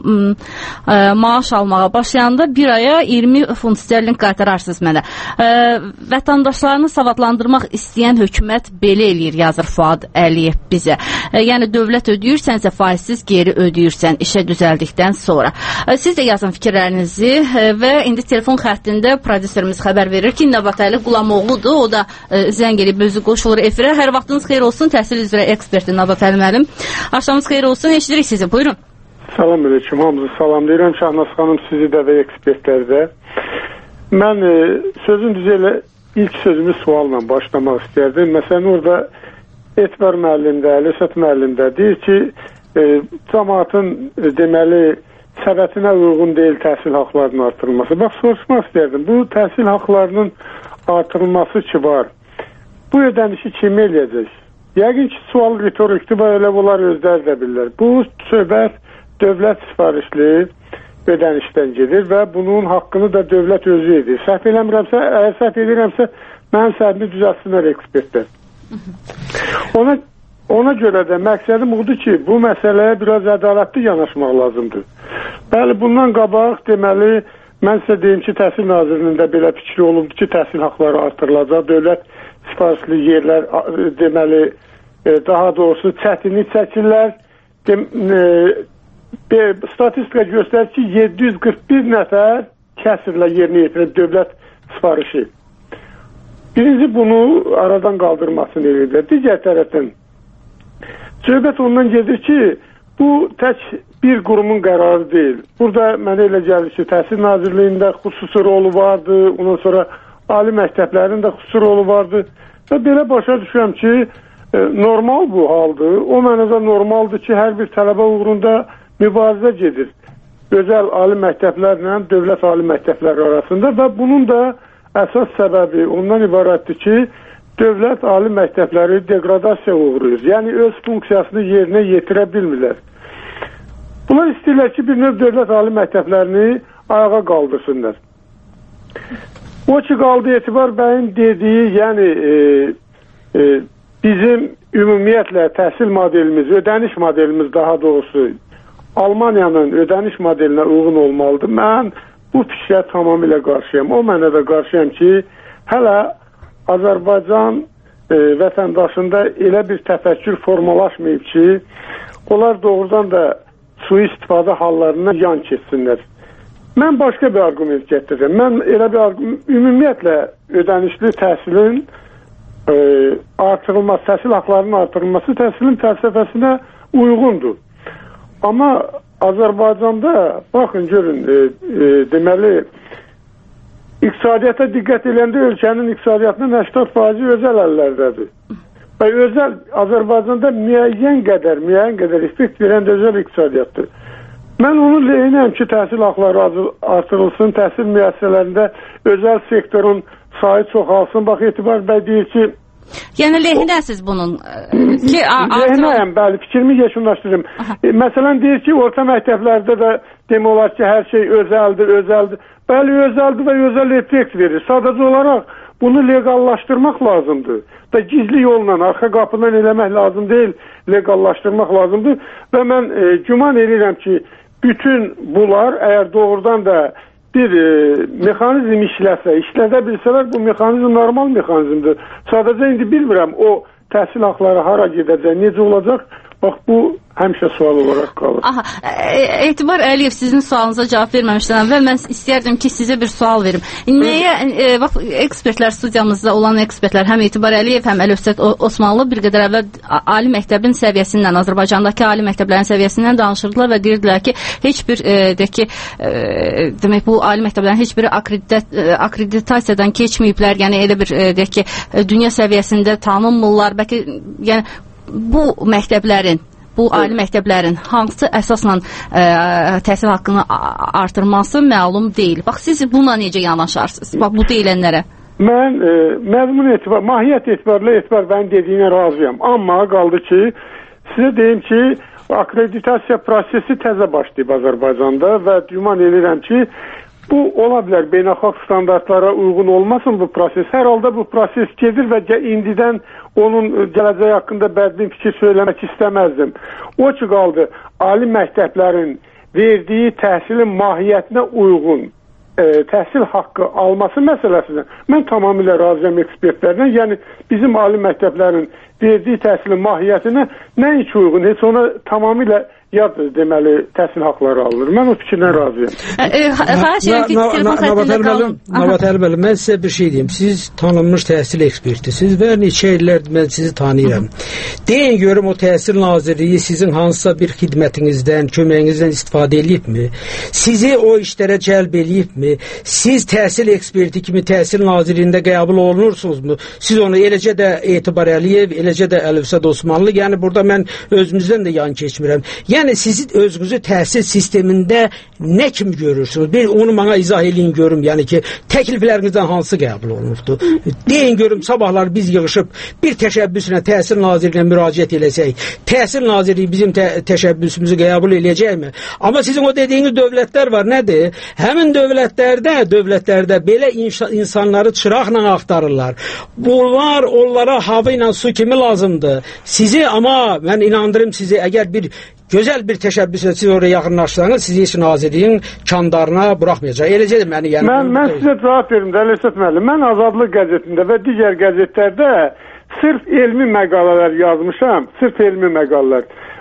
ə, maaş almağa başlayanda bir aya iyirmi funt sterling qaytararsınız mənə. Ə, vətəndaşlarını savadlandırmaq istəyən hökumət belə eləyir, yazır Fuad Əliyev bizə. Ə, yəni, dövlət ödəyirsənsə, faizsiz geri ödəyirsən işə düzəldikdən sonra. Ə, siz də yazın fikirlərinizi ə, və indi telefon xəttində prodüserimiz xəbər verir ki, Nəbatəli Qulamoğludur, o da ə, zəng gelib özü qoşulur efirə. Hər vaxtınız xeyir olsun, təhsil üzrə eksperti Nəbatəli müəllim. Axşamınız xeyir olsun, eşidirik sizi. Buyurun. Salam aleyküm, hamınızı salamlayıram. Şahnaz xanım, sizi də və ekspertlərdə. Mən e, sözün düzü elə ilk sözümü sualla başlamaq istərdim. Məsələn, orada Etibar müəllimdə, Əlişət müəllimdə deyir ki, e, cəmaatın e, deməli səbətinə uyğun deyil təhsil haqlarının artırılması. Bax, soruşmaq istərdim. Bu təhsil haqlarının artırılması ki var, bu ödənişi kim eləyəcək? Yəqin ki, sual ritorikdir və elə bunlar özləri də bilirlər. Bu söhbət dövlət sifarişli ödənişdən gedir və bunun haqqını da dövlət özü edir. Səhv eləmirəmsə, əgər səhv edirəmsə, mənim səhvimi düzəltsinlər ekspertlər. Ona, ona görə də məqsədim odur ki, bu məsələyə biraz ədalətli yanaşmaq lazımdır. Bəli, bundan qabaq deməli, mən sizə deyim ki, Təhsil Nazirliyində belə fikri olubdur ki, təhsil haqları artırılacaq, dövlət sifarişli yerlər deməli, daha doğrusu çətinlik çəkirlər, dem, e, statistika göstərir ki, yeddi yüz qırx bir nəfər kəsrlə yerinə yetirir dövlət sifarişi. Birinci bunu aradan qaldırmasını edir. Digər tərəfdən söhbət ondan gedir ki, bu tək bir qurumun qərarı deyil. Burada mənə elə gəlir ki, Təhsil Nazirliyində xüsusi rolu vardı, ondan sonra ali məktəblərin də xüsusi rolu vardı və belə başa düşürəm ki, normal bu haldır. O mənada normaldır ki, hər bir tələbə uğrunda mübarizə gedir. Özəl ali məktəblərlə dövlət ali məktəbləri arasında və bunun da əsas səbəbi ondan ibarətdir ki, dövlət ali məktəbləri degradasiya uğrayır. Yəni öz funksiyasını yerinə yetirə bilmirlər. Bunlar istəyirlər ki, bir növ dövlət ali məktəblərini ayağa qaldırsınlar. O ki, qaldı Etibar bəyin dediyi, yəni e, e, bizim ümumiyyətlə təhsil modelimiz, ödəniş modelimiz daha doğrusu Almaniyanın ödəniş modelinə uyğun olmalıdır. Mən bu fikrə tamamilə qarşıyam. O mənada qarşıyam ki, hələ Azərbaycan e, vətəndaşında elə bir təfəkkür formalaşmayıb ki, onlar doğrudan da sui-istifadə hallarına yan keçsinlər. Mən başqa bir arqument gətirirəm. Mən elə bir arqument, ümumiyyətlə ödənişli təhsilin e, artırılması, təhsil haqlarının artırılması təhsilin fəlsəfəsinə uyğundur. Amma Azərbaycanda, baxın, görün, e, e, deməli, iqtisadiyyata diqqət edəndə ölkənin iqtisadiyyatının səksən faizi özəl əllərdədir. Və özəl Azərbaycanda müəyyən qədər, müəyyən qədər effekt verən də özəl iqtisadiyyatdır. Mən onun lehinəyəm ki, təhsil haqları artırılsın, təhsil müəssisələrində özəl sektorun sayı çoxalsın. Bax, Etibar bəy deyir ki... Yəni lehinəsiz bunun? Ki, lehinəyəm, bəli, fikrimi yekunlaşdırırım. E, məsələn, deyir ki, orta məktəblərdə də demək olar ki, hər şey özəldir, özəldir. Bəli, özəldir və özəl effekt verir. Sadəcə olaraq bunu legallaşdırmaq lazımdır. Və gizli yolla, arxa qapıdan eləmək lazım deyil, legallaşdırmaq lazımdır. Və mən e, güman edirəm ki, bütün bunlar əgər doğrudan da bir e, mexanizm işləsə, işlədə bilsələr, bu mexanizm normal mexanizmdir. Sadəcə indi bilmirəm, o təhsil haqları hara gedəcək, necə olacaq? Bax, bu həmişə sual olaraq qalır. Aha, e Etibar Əliyev, sizin sualınıza cavab verməmişdən və mən istərdim ki, sizə bir sual verim. Nəyə, e, bax, ekspertlər, studiyamızda olan ekspertlər, həm Etibar Əliyev, həm Əlövsət Osmanlı bir qədər əvvəl ali məktəbin səviyyəsindən, Azərbaycandakı ali məktəblərin səviyyəsindən danışırdılar və deyirdilər ki, heç bir, e, de ki, e, demək, bu ali məktəblərin heç biri akredit, e, akreditasiyadan keçməyiblər, yəni elə bir, e, de ki, dünya səviyyəsində tanınmırlar, bəlkə, yəni, bu məktəblərin, bu ali məktəblərin hansı əsasla ə, təhsil haqqını artırması məlum deyil. Bax, siz buna necə yanaşarsınız? Bax, bu deyilənlərə. Mən e, məzmun etibar, mahiyyət etibarlı etibar bəyin dediyinə razıyam. Amma qaldı ki, sizə deyim ki, akreditasiya prosesi təzə başlayıb Azərbaycanda və güman edirəm ki, bu ola bilər, beynəlxalq standartlara uyğun olmasın bu proses. Hər halda bu proses gedir və indidən onun gələcəyi haqqında bədbin fikir söyləmək istəməzdim. O ki qaldı, ali məktəblərin verdiyi təhsilin mahiyyətinə uyğun e, təhsil haqqı alması məsələsində mən tamamilə razıyam ekspertlərlə. Yəni, bizim ali məktəblərin verdiyi təhsilin mahiyyətinə nəinki uyğun, heç ona tamamilə yad deməli təhsil haqları alınır. Mən o fikirlə razıyam. Nabat Əlbəli, mən sizə bir şey deyim. Siz tanınmış təhsil ekspertisiniz və neçə illərdir mən sizi tanıyıram. Deyin görüm, o Təhsil Nazirliyi sizin hansısa bir xidmətinizdən, köməyinizdən istifadə edibmi? Sizi o işlərə cəlb edibmi? Siz təhsil eksperti kimi Təhsil Nazirliyində qəbul olunursunuzmu? Siz onu eləcə də Etibar Əliyev, eləcə də Əlövsət Osmanlı, yəni burada mən özümüzdən də yan keçmirəm. Yəni siz özünüzü təhsil sistemində nə kimi görürsünüz? Bir onu mənə izah edin görüm, yəni ki, təkliflərinizdən hansı qəbul olunubdu? Deyin görüm, sabahlar biz yığışıb bir təşəbbüsünə Təhsil Nazirliyinə müraciət eləsək, Təhsil Nazirliyi bizim tə təşəbbüsümüzü qəbul eləyəcəkmi? Amma sizin o dediyiniz dövlətlər var, nədir? Həmin dövlətlərdə, dövlətlərdə belə insanları çıraqla axtarırlar. Bunlar onlara hava ilə su kimi lazımdır. Sizi, amma mən inandırım sizi, əgər bir gözəl bir təşəbbüslə siz oraya yaxınlaşsanız, sizi heç nazirliyin kandarına buraxmayacaq. Eləcə də məni yəni... Mən, mən sizə cavab verim, Əlövsət müəllim. Mən Azadlıq qəzetində və digər qəzetlərdə sırf elmi məqalələr yazmışam, sırf elmi məqalələr.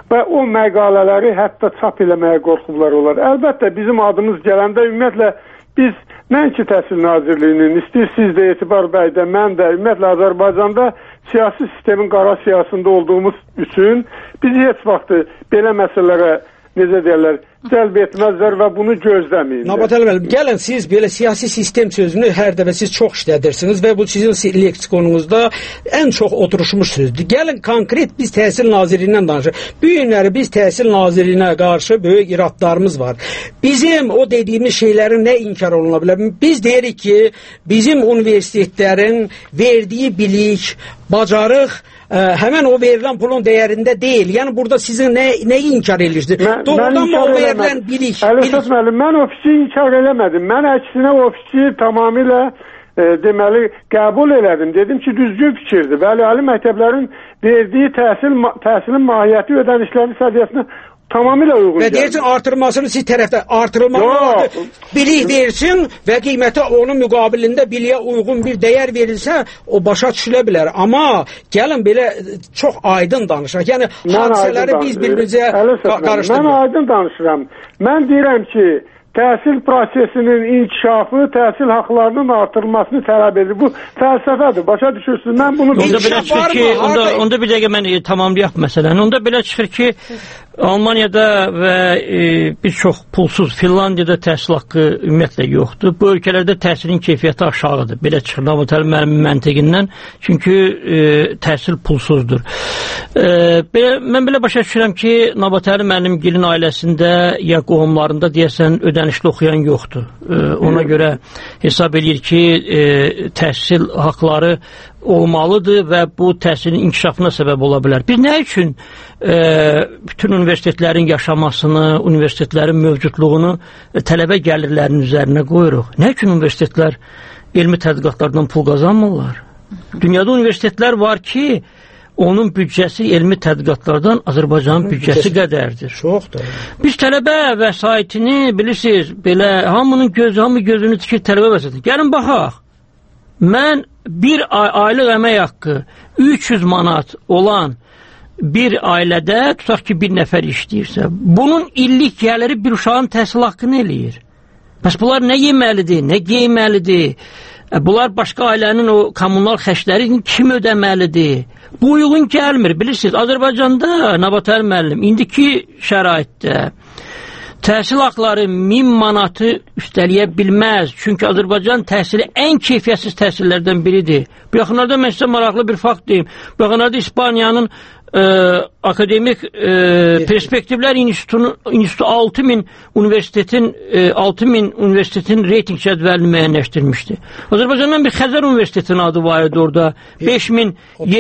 və o məqalələri hətta çap eləməyə qorxublar olar. Əlbəttə bizim adımız gələndə ümumiyyətlə biz nəinki Təhsil Nazirliyinin, istəyirsiniz də Etibar bəy də, mən də ümumiyyətlə Azərbaycanda siyasi sistemin qara siyasında olduğumuz üçün biz heç vaxt belə məsələlərə necə deyirlər, cəlb etməzlər və bunu gözləməyin. Nabatəli müəllim, gəlin siz belə siyasi sistem sözünü hər dəfə siz çox işlədirsiniz və bu sizin leksikonunuzda ən çox oturuşmuş sözdür. Gəlin konkret biz Təhsil Nazirliyindən danışırıq. Bu günləri biz Təhsil Nazirliyinə qarşı böyük iradlarımız var. Bizim o dediyimiz şeylərin nə inkar oluna bilər? Biz deyirik ki, bizim universitetlərin verdiyi bilik, bacarıq Ə, həmən o verilən pulun dəyərində deyil. Yəni burada sizin nə, nəyi inkar edirsiniz? Doğrudan mı o verilən bilik? Əlifət müəllim, mən o fikri inkar eləmədim. Mən əksinə o fikri tamamilə e, deməli qəbul elədim. Dedim ki, düzgün fikirdir. Bəli, ali məktəblərin verdiyi təhsil, təhsilin mahiyyəti ödənişlərin səviyyəsinə tamamilə uyğun. Və deyirsin artırmasını siz tərəfdə artırılmalı bilik versin və qiyməti onun müqabilində biliyə uyğun bir dəyər verilsə o başa düşülə bilər. Amma gəlin belə çox aydın danışaq. Yəni hadisələri biz bir-birimizə qarışdırmırıq. Mən aydın danışıram. Mən deyirəm ki, təhsil prosesinin inkişafı, təhsil haqlarının artırılmasını tələb edir. Bu fəlsəfədir. Başa düşürsünüz? Mən bunu onda belə çıxır ki, onda, onda bir dəqiqə mən tamamlayaq məsələni. Onda belə çıxır ki, Almaniyada və e, bir çox pulsuz, Finlandiyada təhsil haqqı ümumiyyətlə yoxdur. Bu ölkələrdə təhsilin keyfiyyəti aşağıdır. Belə çıxır Nabatəli müəllimin məntiqindən. Çünki e, təhsil pulsuzdur. E, belə, mən belə başa düşürəm ki, Nabatəli müəllimgilin ailəsində ya qohumlarında deyəsən ödənişli oxuyan yoxdur. E, ona görə hesab edir ki, e, təhsil haqları olmalıdır və bu təhsilin inkişafına səbəb ola bilər. Biz nə üçün e, bütün universitetlərin yaşamasını, universitetlərin mövcudluğunu e, tələbə gəlirlərinin üzərinə qoyuruq? Nə üçün universitetlər elmi tədqiqatlardan pul qazanmırlar? Dünyada universitetlər var ki, onun büdcəsi elmi tədqiqatlardan Azərbaycanın büdcəsi qədərdir. Çoxdur. Biz tələbə vəsaitini bilirsiniz, belə hamının gözü, hamı gözünü tikir tələbə vəsaiti. Gəlin baxaq. Mən bir ay aylıq əmək haqqı üç yüz manat olan bir ailədə, tutaq ki, bir nəfər işləyirsə, bunun illik gəliri bir uşağın təhsil haqqını eləyir. Bəs bunlar nə yeməlidir, nə geyməlidir? Bunlar başqa ailənin o kommunal xərclərini kim ödəməlidir? Bu uyğun gəlmir. Bilirsiniz, Azərbaycanda Nabatəli müəllim indiki şəraitdə təhsil haqları min manatı üstəliyə bilməz. Çünki Azərbaycan təhsili ən keyfiyyətsiz təhsillərdən biridir. Bu yaxınlarda mən sizə maraqlı bir fakt deyim. Bu yaxınlarda İspaniyanın e, Akademik e, Perspektivlər İnstitutu, İnstitutu altı min universitetin e, altı min universitetin reyting cədvəlini müəyyənləşdirmişdi. Azərbaycandan bir Xəzər Universitetinin adı var idi orada. beş min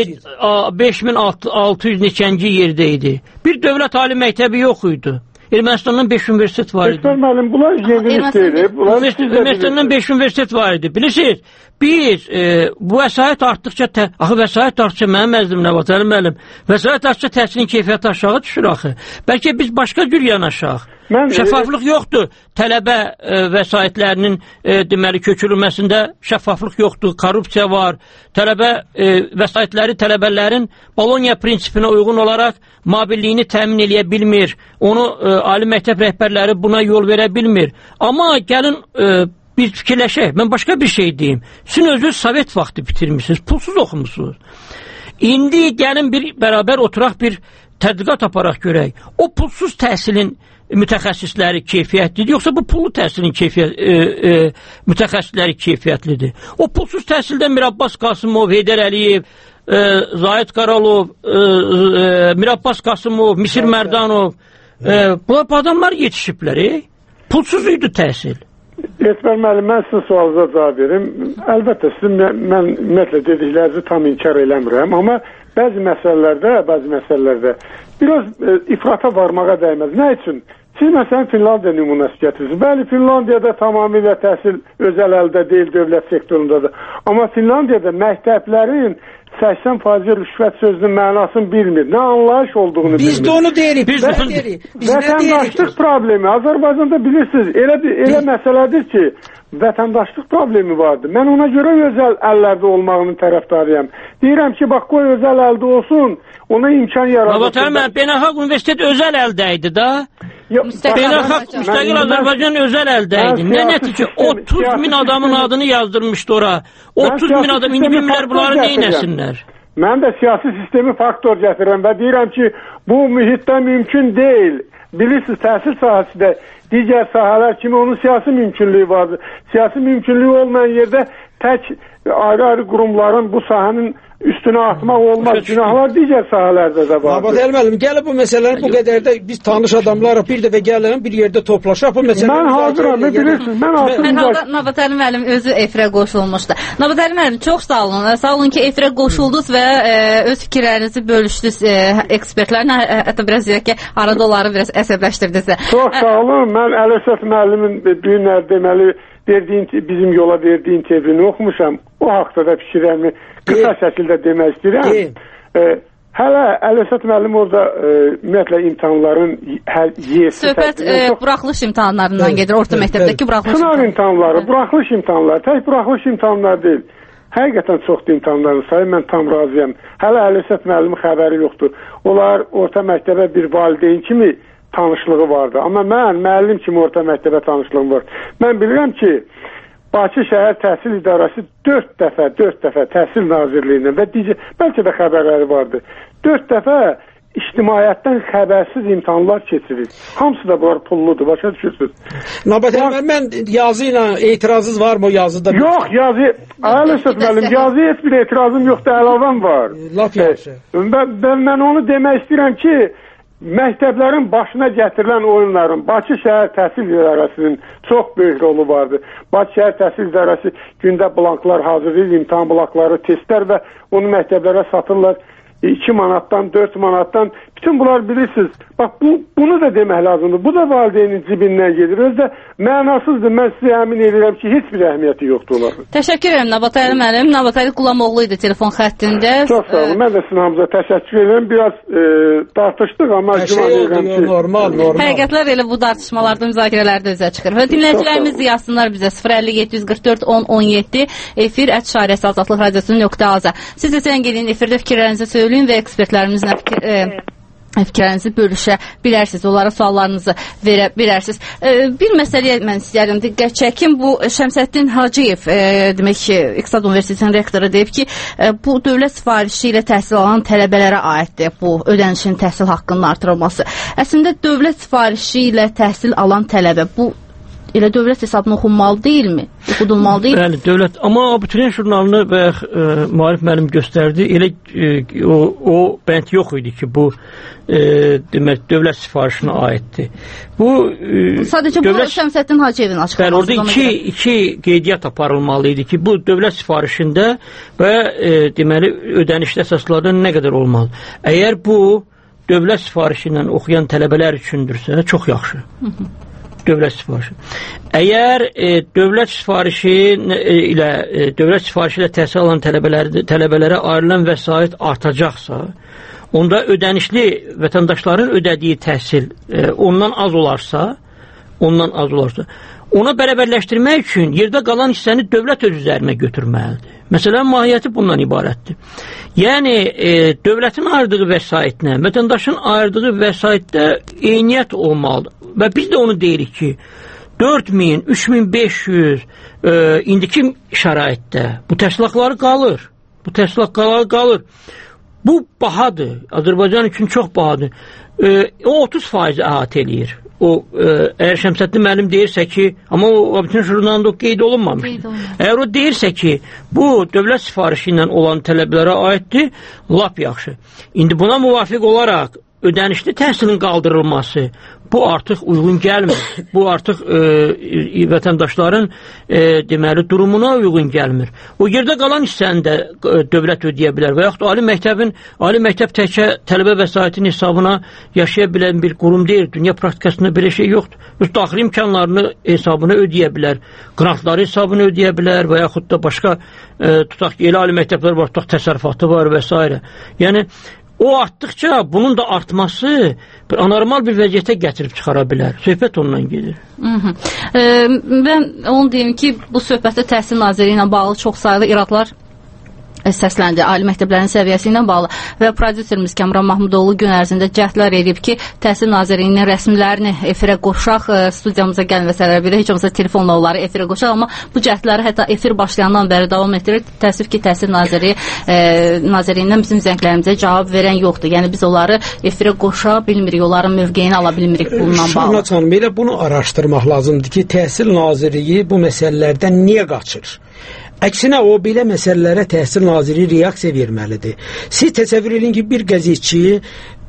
altı yüz neçənci yerdə idi. Bir dövlət ali məktəbi yox idi. Ermənistandan beş universitet var idi. Müəllim, bunlar yenilikdir. Ermənistandan beş universitet var idi. Bilirsiniz, biz e, bu vəsait artdıqca, tə... axı vəsait artdıqca mənim əzdim Nabatəli müəllim, vəsait artdıqca təhsilin keyfiyyəti aşağı düşür axı. Bəlkə biz başqa cür yanaşaq. Mən, şəffaflıq yoxdur. Tələbə e, vəsaitlərinin e, deməli köçürülməsində şəffaflıq yoxdur. Korrupsiya var. Tələbə e, vəsaitləri tələbələrin Bologna prinsipinə uyğun olaraq mabilliyini təmin eləyə bilmir. Onu e, ali məktəb rəhbərləri buna yol verə bilmir. Amma gəlin e, biz fikirləşək. Mən başqa bir şey deyim. Sizin özünüz Sovet vaxtı bitirmişsiniz. Pulsuz oxumusunuz. İndi gəlin bir bərabər oturaq bir tədqiqat aparaq görək. O pulsuz təhsilin mütəxəssisləri keyfiyyətlidir, yoxsa bu pullu təhsilin keyfiyyət, e, e, mütəxəssisləri keyfiyyətlidir? O pulsuz təhsildən Mir Abbas Qasımov, Heydər Əliyev, e, Zahid Qaralov, e, e, Mir Abbas Qasımov, Misir Mərdanov, e, bu adamlar yetişiblər. E? Pulsuz idi təhsil. Yetmər müəllim, mən sizin sualınıza cavab verim. Əlbəttə, sizin mən ümumiyyətlə dediklərinizi tam inkar eləmirəm, amma bəzi məsələlərdə, bəzi məsələlərdə biraz e, ifrata varmağa dəyməz. Nə üçün? Siz məsələn Finlandiya nümunəsi gətirirsiniz. Bəli, Finlandiyada tamamilə təhsil özəl əldə deyil, dövlət sektorundadır. Amma Finlandiyada məktəblərin səksən faiz rüşvət sözünün mənasını bilmir. Nə anlayış olduğunu Biz bilmir. Biz də onu deyirik. Biz Və, də deyirik. Biz vətəndaşlıq problemi. Azərbaycanda bilirsiniz, elə bir elə məsələdir ki, vətəndaşlıq problemi vardır. Mən ona görə özəl əllərdə olmağının tərəfdarıyam. Deyirəm ki, bax qoy özəl əldə olsun, ona imkan yaradır. Babatəlim, mən Beynəlxalq Universitet özəl əldə idi da. Beynəlxalq müstəqil Azərbaycan özəl əldə idi. Nə nəticə? otuz min adamın adını yazdırmışdı ora. otuz min adam, indi bilmirlər bunları neynəsinlər? Mən də siyasi sistemi faktor gətirirəm və deyirəm ki, bu mühitdə mümkün deyil. Bilirsiniz, təhsil sahəsində digər sahələr kimi onun siyasi mümkünlüyü vardır. Siyasi mümkünlüyü olmayan yerdə tək ayrı-ayrı qurumların bu sahənin üstünə atmaq olmaz. Günahlar digər sahələrdə də var. Babat Elməlim, gəlib bu məsələləri bu qədər də biz tanış adamlarıq, bir dəfə gəlin, bir yerdə toplaşaq bu məsələləri. Mən hazıram, bilirsiniz, mən Hər halda Nabat Əli müəllim özü efirə qoşulmuşdu. Nabat Əli müəllim, çox sağ olun. Sağ olun ki, efirə qoşuldunuz və e, öz fikirlərinizi bölüşdünüz e, ekspertlərlə. Hətta biraz deyək ki, arada onları biraz əsəbləşdirdiniz. Çox sağ olun. Mən Əlövsət müəllimin düyünlər deməli verdiyin, bizim yola verdiyi intervyunu oxumuşam. O haqda da fikirlərimi qısa şəkildə demək istəyirəm. E, hələ Əlövsət müəllim orada e, ümumiyyətlə imtahanların həl yesi. Söhbət e, buraxılış imtahanlarından gedir, orta məktəbdəki buraxılış imtahanları. Sınav imtahanları, buraxılış imtahanları, tək buraxılış imtahanları deyil. Həqiqətən çoxdur imtahanların sayı, mən tam razıyam. Hələ Əlövsət müəllimin xəbəri yoxdur. Onlar orta məktəbə bir valideyn kimi tanışlığı vardı. Amma mən müəllim kimi orta məktəbə tanışlığım var. Mən bilirəm ki, Bakı Şəhər Təhsil İdarəsi dörd dəfə, dörd dəfə Təhsil Nazirliyindən və digər, bəlkə də xəbərləri vardı. Dörd dəfə ictimaiyyətdən xəbərsiz imtahanlar keçirir. Hamısı da bunlar pulludur, başa düşürsünüz. Nabat Əli, mən yazı ilə etirazınız var mı o yazıda? Yox, yazı, Əlövsət müəllim, yazı heç bir etirazım yoxdur, əlavəm var. Laf yaxşı. Mən, mən onu demək istəyirəm ki, məktəblərin başına gətirilən oyunların Bakı Şəhər Təhsil İdarəsinin çox böyük rolu vardır. Bakı Şəhər Təhsil İdarəsi gündə blanklar hazırlayır, imtahan blankları, testlər və onu məktəblərə satırlar. iki manatdan, dörd manatdan. Bütün bunlar bilirsiniz. Bax bu, bunu da demək lazımdır. Bu da valideynin cibindən gedir. Özdə mənasızdır. Mən sizə əmin edirəm ki, heç bir əhəmiyyəti yoxdur onların. Təşəkkür edirəm Nabat Əli müəllim. Nabat Əli Qulamoğlu idi telefon xəttində. Çox sağ olun. Mən də sizin hamıza təşəkkür edirəm. Biraz e, tartışdıq amma güman edirəm ki, normal, normal. Həqiqətlər elə bu tartışmalarda, müzakirələrdə üzə çıxır. Və dinləyicilərimiz yazsınlar bizə sıfır əlli yeddi yüz qırx dörd on on yeddi efir ət şarəsi azadlıq radiosu nöqtə az. Siz də sən gelin efirdə fikirlərinizi söyləyin və ekspertlərimizlə fikir, e, fikirlərinizi bölüşə bilərsiniz, onlara suallarınızı verə bilərsiniz. E, bir məsələyə mən istəyərdim diqqət çəkim. Bu Şəmsəddin Hacıyev, e, demək ki, İqtisad Universitetinin rektoru deyib ki, e, bu dövlət sifarişi ilə təhsil alan tələbələrə aiddir bu ödənişin təhsil haqqının artırılması. Əslində dövlət sifarişi ilə təhsil alan tələbə bu elə dövlət hesabına oxunmalı deyilmi? Oxudulmalı deyil? Bəli, dövlət. Amma abituriyent jurnalını və e, Maarif müəllim göstərdi. Elə e, o, o bənd yox idi ki, bu e, demək dövlət sifarişinə aiddir. Bu e, sadəcə dövlət... bu Şəmsəddin Hacıyevin açıqlaması. Bəli, orada iki, iki qeydiyyat aparılmalı idi ki, bu dövlət sifarişində və e, deməli ödənişli əsaslarda nə qədər olmalı? Əgər bu dövlət sifarişi ilə oxuyan tələbələr üçündürsə, çox yaxşı. Hı -hı. Dövlət sifarişi. Əgər e, dövlət sifarişi e, ilə e, dövlət sifarişi ilə təhsil alan tələbələr, tələbələrə ayrılan vəsait artacaqsa, onda ödənişli vətəndaşların ödədiyi təhsil e, ondan az olarsa, ondan az olarsa, ona bərabərləşdirmək üçün yerdə qalan hissəni dövlət öz üzərinə götürməlidir. Məsələn, mahiyyəti bundan ibarətdir. Yəni, e, dövlətin ayırdığı vəsaitlə, vətəndaşın ayırdığı vəsaitdə eyniyyət olmalıdır. Və biz də onu deyirik ki, dörd min, üç min beş yüz e, indiki şəraitdə bu təhsilatları qalır. Bu təhsilatları qalır. Bu bahadır. Azərbaycan üçün çox bahadır. E, o otuz faiz əhatə eləyir. O, e, əgər Şəmsəddin müəllim deyirsə ki, amma o bütün jurnalında o qeyd olunmamışdır. Əgər o deyirsə ki, bu dövlət sifarişi ilə olan tələbələrə aiddir, lap yaxşı. İndi buna müvafiq olaraq ödənişli təhsilin qaldırılması, bu artıq uyğun gəlmir. Bu artıq e, vətəndaşların e, deməli durumuna uyğun gəlmir. O yerdə qalan hissəni də e, dövlət ödəyə bilər və yaxud ali məktəbin, ali məktəb təkcə tələbə vəsaitinin hesabına yaşaya bilən bir qurum deyil. Dünya praktikasında belə şey yoxdur. Öz daxili imkanlarını hesabına ödəyə bilər. Qrantları hesabına ödəyə bilər və yaxud da başqa e, tutaq ki, elə ali məktəblər var, tutaq təsərrüfatı var və s. Yəni, o artdıqca bunun da artması bir anormal bir vəziyyətə gətirib çıxara bilər. Söhbət ondan gedir. Hı -hı. E, mən onu deyim ki, bu söhbətdə Təhsil Nazirliyi ilə bağlı çox sayılı iradlar səsləndi, ali məktəblərin səviyyəsi ilə bağlı və prodüserimiz Kəmran Mahmudoğlu gün ərzində cəhdlər edib ki, Təhsil Nazirliyinin rəsmilərini efirə qoşaq, studiyamıza gəlməsələr belə, heç olmasa telefonla onları efirə qoşaq, amma bu cəhdləri hətta efir başlayandan bəri davam etdirir. Təəssüf ki, Təhsil Nazirliyi e, Nazirliyindən bizim zənglərimizə cavab verən yoxdur. Yəni biz onları efirə qoşa bilmirik, onların mövqeyini ala bilmirik bununla bağlı. Şahnaz xanım, elə bunu araşdırmaq lazımdır ki, Təhsil Nazirliyi bu məsələlərdən niyə qaçır? Əksinə o belə məsələlərə Təhsil Nazirliyi reaksiya verməlidir. Siz təsəvvür edin ki, bir qəzetçi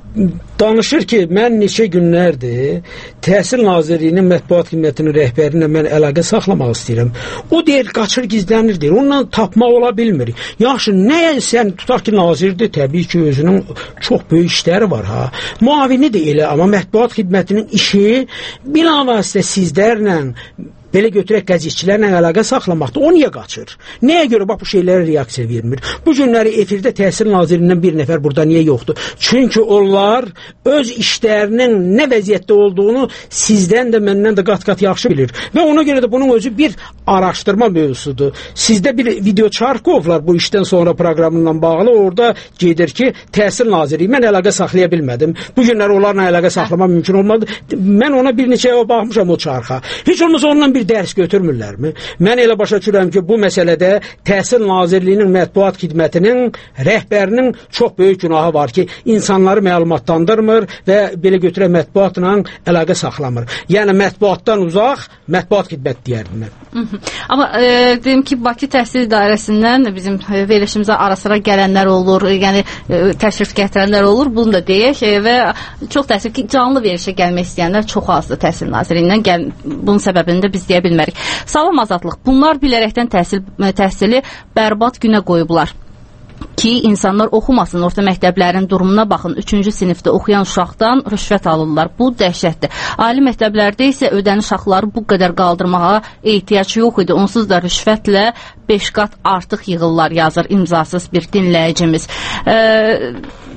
danışır ki, mən neçə günlərdir Təhsil Nazirliyinin mətbuat xidmətinin rəhbərinə mən əlaqə saxlamaq istəyirəm. O deyir, qaçır, gizlənir deyir. Ondan tapmaq ola bilmir. Yaxşı, nəyə sən tutaq ki, nazirdir, təbii ki, özünün çox böyük işləri var ha. Muavini də elə, amma mətbuat xidmətinin işi bilavasitə sizlərlə belə götürək qəzetçilərlə əlaqə saxlamaqda. O niyə qaçır? Nəyə görə bax bu şeylərə reaksiya vermir? Bu günləri efirdə Təhsil Nazirliyindən bir nəfər burada niyə yoxdur? Çünki onlar öz işlərinin nə vəziyyətdə olduğunu sizdən də məndən də qat-qat yaxşı bilir. Və ona görə də bunun özü bir araşdırma mövzusudur. Sizdə bir video Çarkov var bu işdən sonra proqramından bağlı. Orada gedir ki, Təhsil Nazirliyi mən əlaqə saxlaya bilmədim. Bu günləri onlarla əlaqə saxlamaq mümkün olmadı. Mən ona bir neçə eva baxmışam o çarxa. Heç olmasa ondan bir dərs götürmürlərmi? Mən elə başa düşürəm ki, bu məsələdə Təhsil Nazirliyinin mətbuat xidmətinin rəhbərinin çox böyük günahı var ki, insanları məlumatlandırmır və belə götürək mətbuatla əlaqə saxlamır. Yəni mətbuatdan uzaq, mətbuat xidmət deyərdim mən. Amma e, deyim ki, Bakı Təhsil İdarəsindən bizim verilişimizə ara-sıra gələnlər olur, yəni e, təşrif gətirənlər olur, bunu da deyək e, və çox təəssüf ki, canlı verilişə gəlmək istəyənlər çox azdır Təhsil Nazirliyindən. Gəl, bunun səbəbini də biz deyə bilmərik. Salam Azadlıq, bunlar bilərəkdən təhsil, təhsili bərbad günə qoyublar ki, insanlar oxumasın, orta məktəblərin durumuna baxın, üçüncü sinifdə oxuyan uşaqdan rüşvət alırlar. Bu dəhşətdir. Ali məktəblərdə isə ödəniş haqları bu qədər qaldırmağa ehtiyac yox idi. Onsuz da rüşvətlə beş qat artıq yığırlar, yazır imzasız bir dinləyicimiz. Eee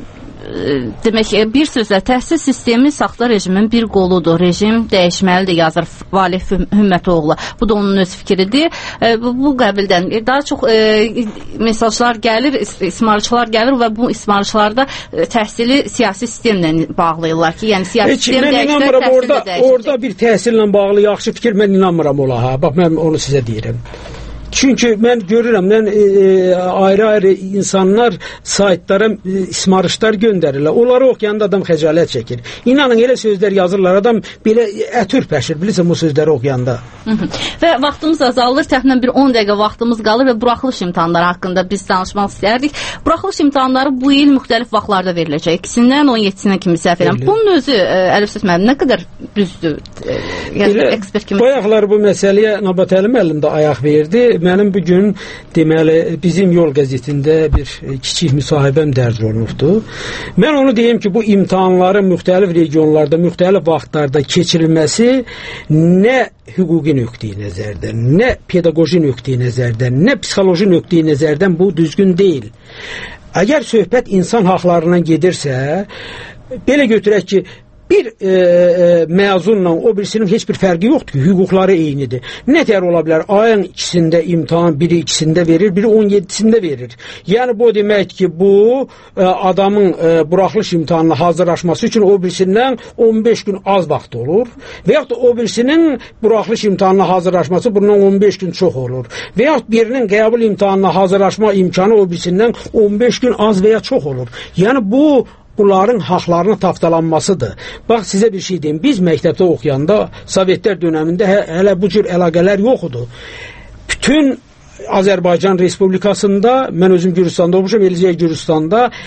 Demək, bir sözlə təhsil sistemi saxta rejimin bir qoludur. Rejim dəyişməlidir, yazır Valih Hümmətoğlu. Bu da onun öz fikridir. E, bu, bu qəbildən daha çox e, mesajlar gəlir, ismarçılar gəlir və bu ismarçılarda e, təhsili siyasi sistemlə bağlayırlar ki, yəni siyasi sistem dəyişdir, təhsil də dəyişdir. Orada bir təhsillə bağlı yaxşı fikir mən inanmıram ola ha. Bax, mən onu sizə deyirəm. Çünki mən görürəm, mən e, ayrı-ayrı insanlar saytlara e, ismarışlar göndərirlər. Onları oxuyanda adam xəcalət çəkir. İnanın, elə sözlər yazırlar, adam belə ətür pəşir, bilirsən bu sözləri oxuyanda. Hı -hı. Və vaxtımız azalır, təxminən bir on dəqiqə vaxtımız qalır və buraxılış imtahanları haqqında biz danışmaq istərdik. Buraxılış imtahanları bu il müxtəlif vaxtlarda veriləcək. İkisindən on yeddisinə kimi səhv edirəm. Bunun özü, Əlifsət müəllim, nə qədər düzdür? E, yəni, ekspert kimi. Bayaqlar bu məsələyə Nabatəli müəllim də ayaq verdi. Mənim bugün deməli bizim Yol qəzetində bir kiçik müsahibəm dərc olunubdu. Mən onu deyim ki, bu imtahanların müxtəlif regionlarda, müxtəlif vaxtlarda keçirilməsi nə hüquqi nöqteyi nəzərdən, nə pedaqoji nöqteyi nəzərdən, nə psixoloji nöqteyi nəzərdən bu düzgün deyil. Əgər söhbət insan haqlarından gedirsə, belə götürək ki, bir e, e, məzunla o birisinin heç bir fərqi yoxdur ki, hüquqları eynidir. Nə tər ola bilər? Ayın ikisində imtahan, biri ikisində verir, biri on yeddisində verir. Yəni bu demək ki, bu e, adamın e, buraxılış imtahanına hazırlaşması üçün o birisindən on beş gün az vaxt olur və yaxud da o birisinin buraxılış imtahanına hazırlaşması bundan on beş gün çox olur. Və yaxud birinin qəbul imtahanına hazırlaşma imkanı o birisindən on beş gün az və ya çox olur. Yəni bu bunların haqlarının tapdalanmasıdır. Bax, sizə bir şey deyim. Biz məktəbdə oxuyanda, Sovetlər dönəmində hə, hələ bu cür əlaqələr yox idi. Bütün Azərbaycan Respublikasında, mən özüm Gürcüstanda oxumuşam, eləcə Gürcüstanda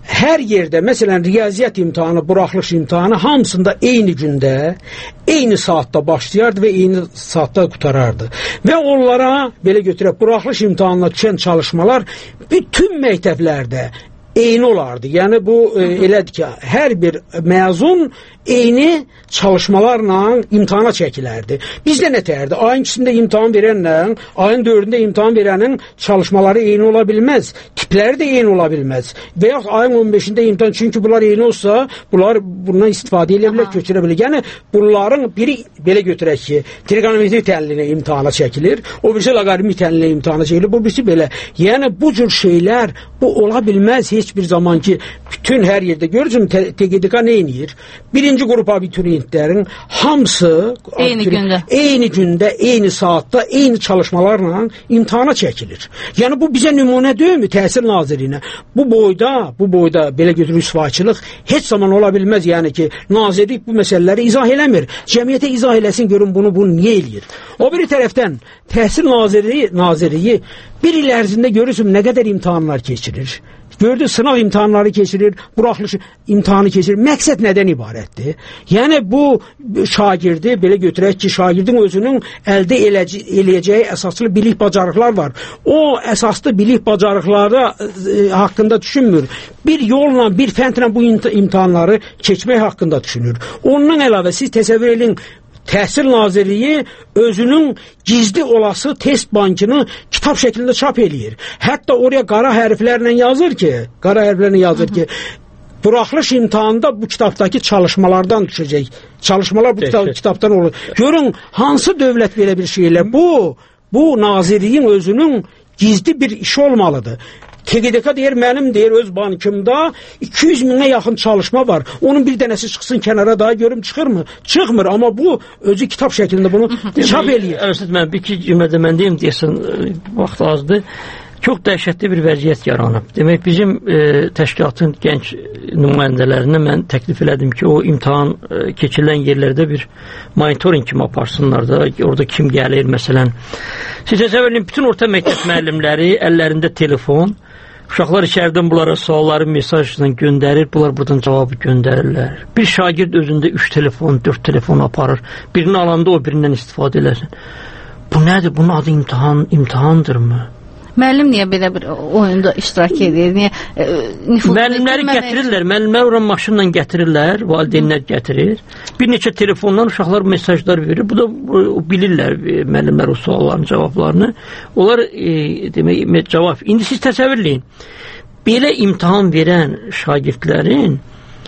hər yerdə, məsələn, riyaziyyat imtahanı, buraxılış imtahanı hamısında eyni gündə, eyni saatda başlayardı və eyni saatda qutarardı. Və onlara, belə götürək, buraxılış imtahanına düşən çalışmalar bütün məktəblərdə eyni olardı. Yəni bu e, elədir ki, hər bir məzun eyni çalışmalarla imtahana çəkilərdi. Bizdə nə təyərdi? Ayın ikisində imtahan verənlə, ayın dördündə imtahan verənin çalışmaları eyni ola bilməz. Tipləri də eyni ola bilməz. Və yaxud ayın on beşində imtahan, çünki bunlar eyni olsa, bunlar bundan istifadə edə bilər, köçürə bilər. Yəni bunların biri, belə götürək ki, trigonometri təlilinə imtahana çəkilir, o birisi loqaritmik təlilinə imtahana çəkilir, bu birisi belə. Yəni bu cür şeylər, bu ola bilməz heç bir zaman ki, bütün hər yerdə görürsün, T G D K nə edir? Birinci qrup abituriyentlərin hamısı eyni gündə, eyni gündə, eyni saatda, eyni çalışmalarla imtahana çəkilir. Yəni bu bizə nümunə deyilmi Təhsil Nazirliyinə? Bu boyda, bu boyda belə götürür rüsvayçılıq heç zaman ola bilməz. Yəni ki, nazirlik bu məsələləri izah eləmir. Cəmiyyətə izah eləsin, görün bunu bunu niyə eləyir? O biri tərəfdən Təhsil Nazirliyi, Nazirliyi bir il ərzində görürsün nə qədər imtahanlar keçirir. Gördü, sınav imtahanları keçirir, buraxılış imtahanı keçirir. Məqsəd nədən ibarətdir? Yəni bu şagirdi, belə götürək ki, şagirdin özünün əldə eləyəcəyi əsaslı bilik bacarıqlar var. O əsaslı bilik bacarıqları e, haqqında düşünmür. Bir yolla, bir fəndlə bu imtahanları keçmək haqqında düşünür. Ondan əlavə siz təsəvvür edin, Təhsil Nazirliyi özünün gizli olası test bankını kitab şəklində çap eləyir. Hətta oraya qara hərflərlə yazır ki, qara hərflərlə yazır ki, buraxılış imtahanında bu kitabdakı çalışmalardan düşəcək. Çalışmalar bu kitab, kitabdan olur. Görün, hansı dövlət belə bir şeylə? Bu, bu nazirliyin özünün gizli bir işi olmalıdır. T G D K deyir, mənim deyir, öz bankımda iki yüz minə yaxın çalışma var. Onun bir dənəsi çıxsın kənara daha görüm çıxırmı? Çıxmır, amma bu özü kitab şəklində bunu çap eləyir. Əlbəttə, mən bir iki cümlədə mən deyim deyəsən, vaxt azdır. Çox dəhşətli bir vəziyyət yaranıb. Demək, bizim e, təşkilatın gənc nümayəndələrinə mən təklif elədim ki, o imtahan e, keçirilən yerlərdə bir monitoring kimi aparsınlar da, orada kim gəlir, məsələn. Siz təsəvvür edin, bütün orta məktəb müəllimləri əllərində telefon, uşaqlar içəridən bunlara sualları mesajla göndərir, bunlar buradan cavabı göndərirlər. Bir şagird özündə üç telefon, dörd telefon aparır, birini alanda o birindən istifadə eləsin. Bu nədir? Bunun adı imtahan, imtahandırmı? Müəllim niyə belə bir oyunda iştirak edir? Niyə e, müəllimləri gətirirlər, müəllimlər ora maşınla gətirirlər, valideynlər gətirir. Bir neçə telefondan uşaqlar mesajlar verir. Bu da o, bilirlər müəllimlər o sualların cavablarını. Onlar e, demək cavab. İndi siz təsəvvür edin. Belə imtahan verən şagirdlərin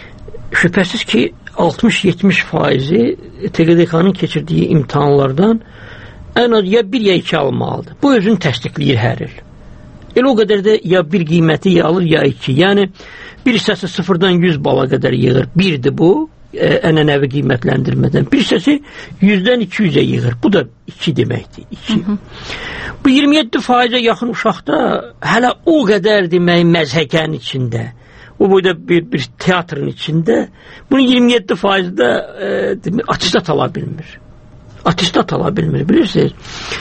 şübhəsiz ki altmış yetmiş faizi T G D K-nın keçirdiyi imtahanlardan ən az ya bir ya iki almalıdır. Bu özünü təsdiqləyir hər il. Elə o qədər də ya bir qiyməti ya alır ya iki. Yəni bir hissəsi sıfırdan yüz bala qədər yığır. Birdir bu, e, ənənəvi qiymətləndirmədən. Bir hissəsi yüzdən iki yüzə yığır. Bu da iki deməkdir. iki. Hı -hı. Bu iyirmi yeddi faizə yaxın uşaqda hələ o qədər demək məzhəkənin içində, o boyda bir, bir teatrın içində bunu iyirmi yeddi faizdə e, atestat ala bilmir. Atestat ala bilmir, bilirsiniz.